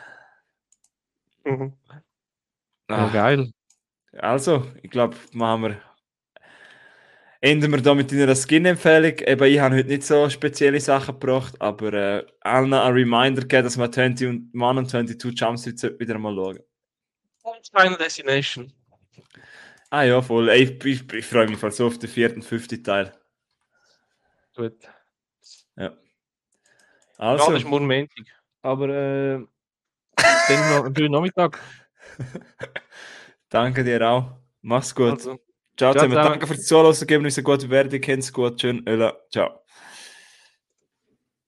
Mhm. Ah, Ja, geil. Also, ich glaube, machen wir. Enden wir da mit einer Skin-Empfehlung. Eben, ich habe heute nicht so spezielle Sachen gebracht, aber äh, allen ein Reminder gegeben, dass man zwanzig und Mann und zweiundzwanzig Jump Street wieder mal schauen. Final Destination. Ah ja, voll. Ey, ich, ich, ich freue mich voll so auf den vierten und fünften Teil. Gut. Ja. Also. Also. Ja, das ist morgen Montag. Aber äh, dann noch einen schönen Nachmittag. Danke dir auch. Mach's gut. Also, ciao, ciao zusammen. zusammen. Danke fürs Zuhören. Geben uns eine gute Bewertung. Kennt's gut. Schön. Öla. Ciao.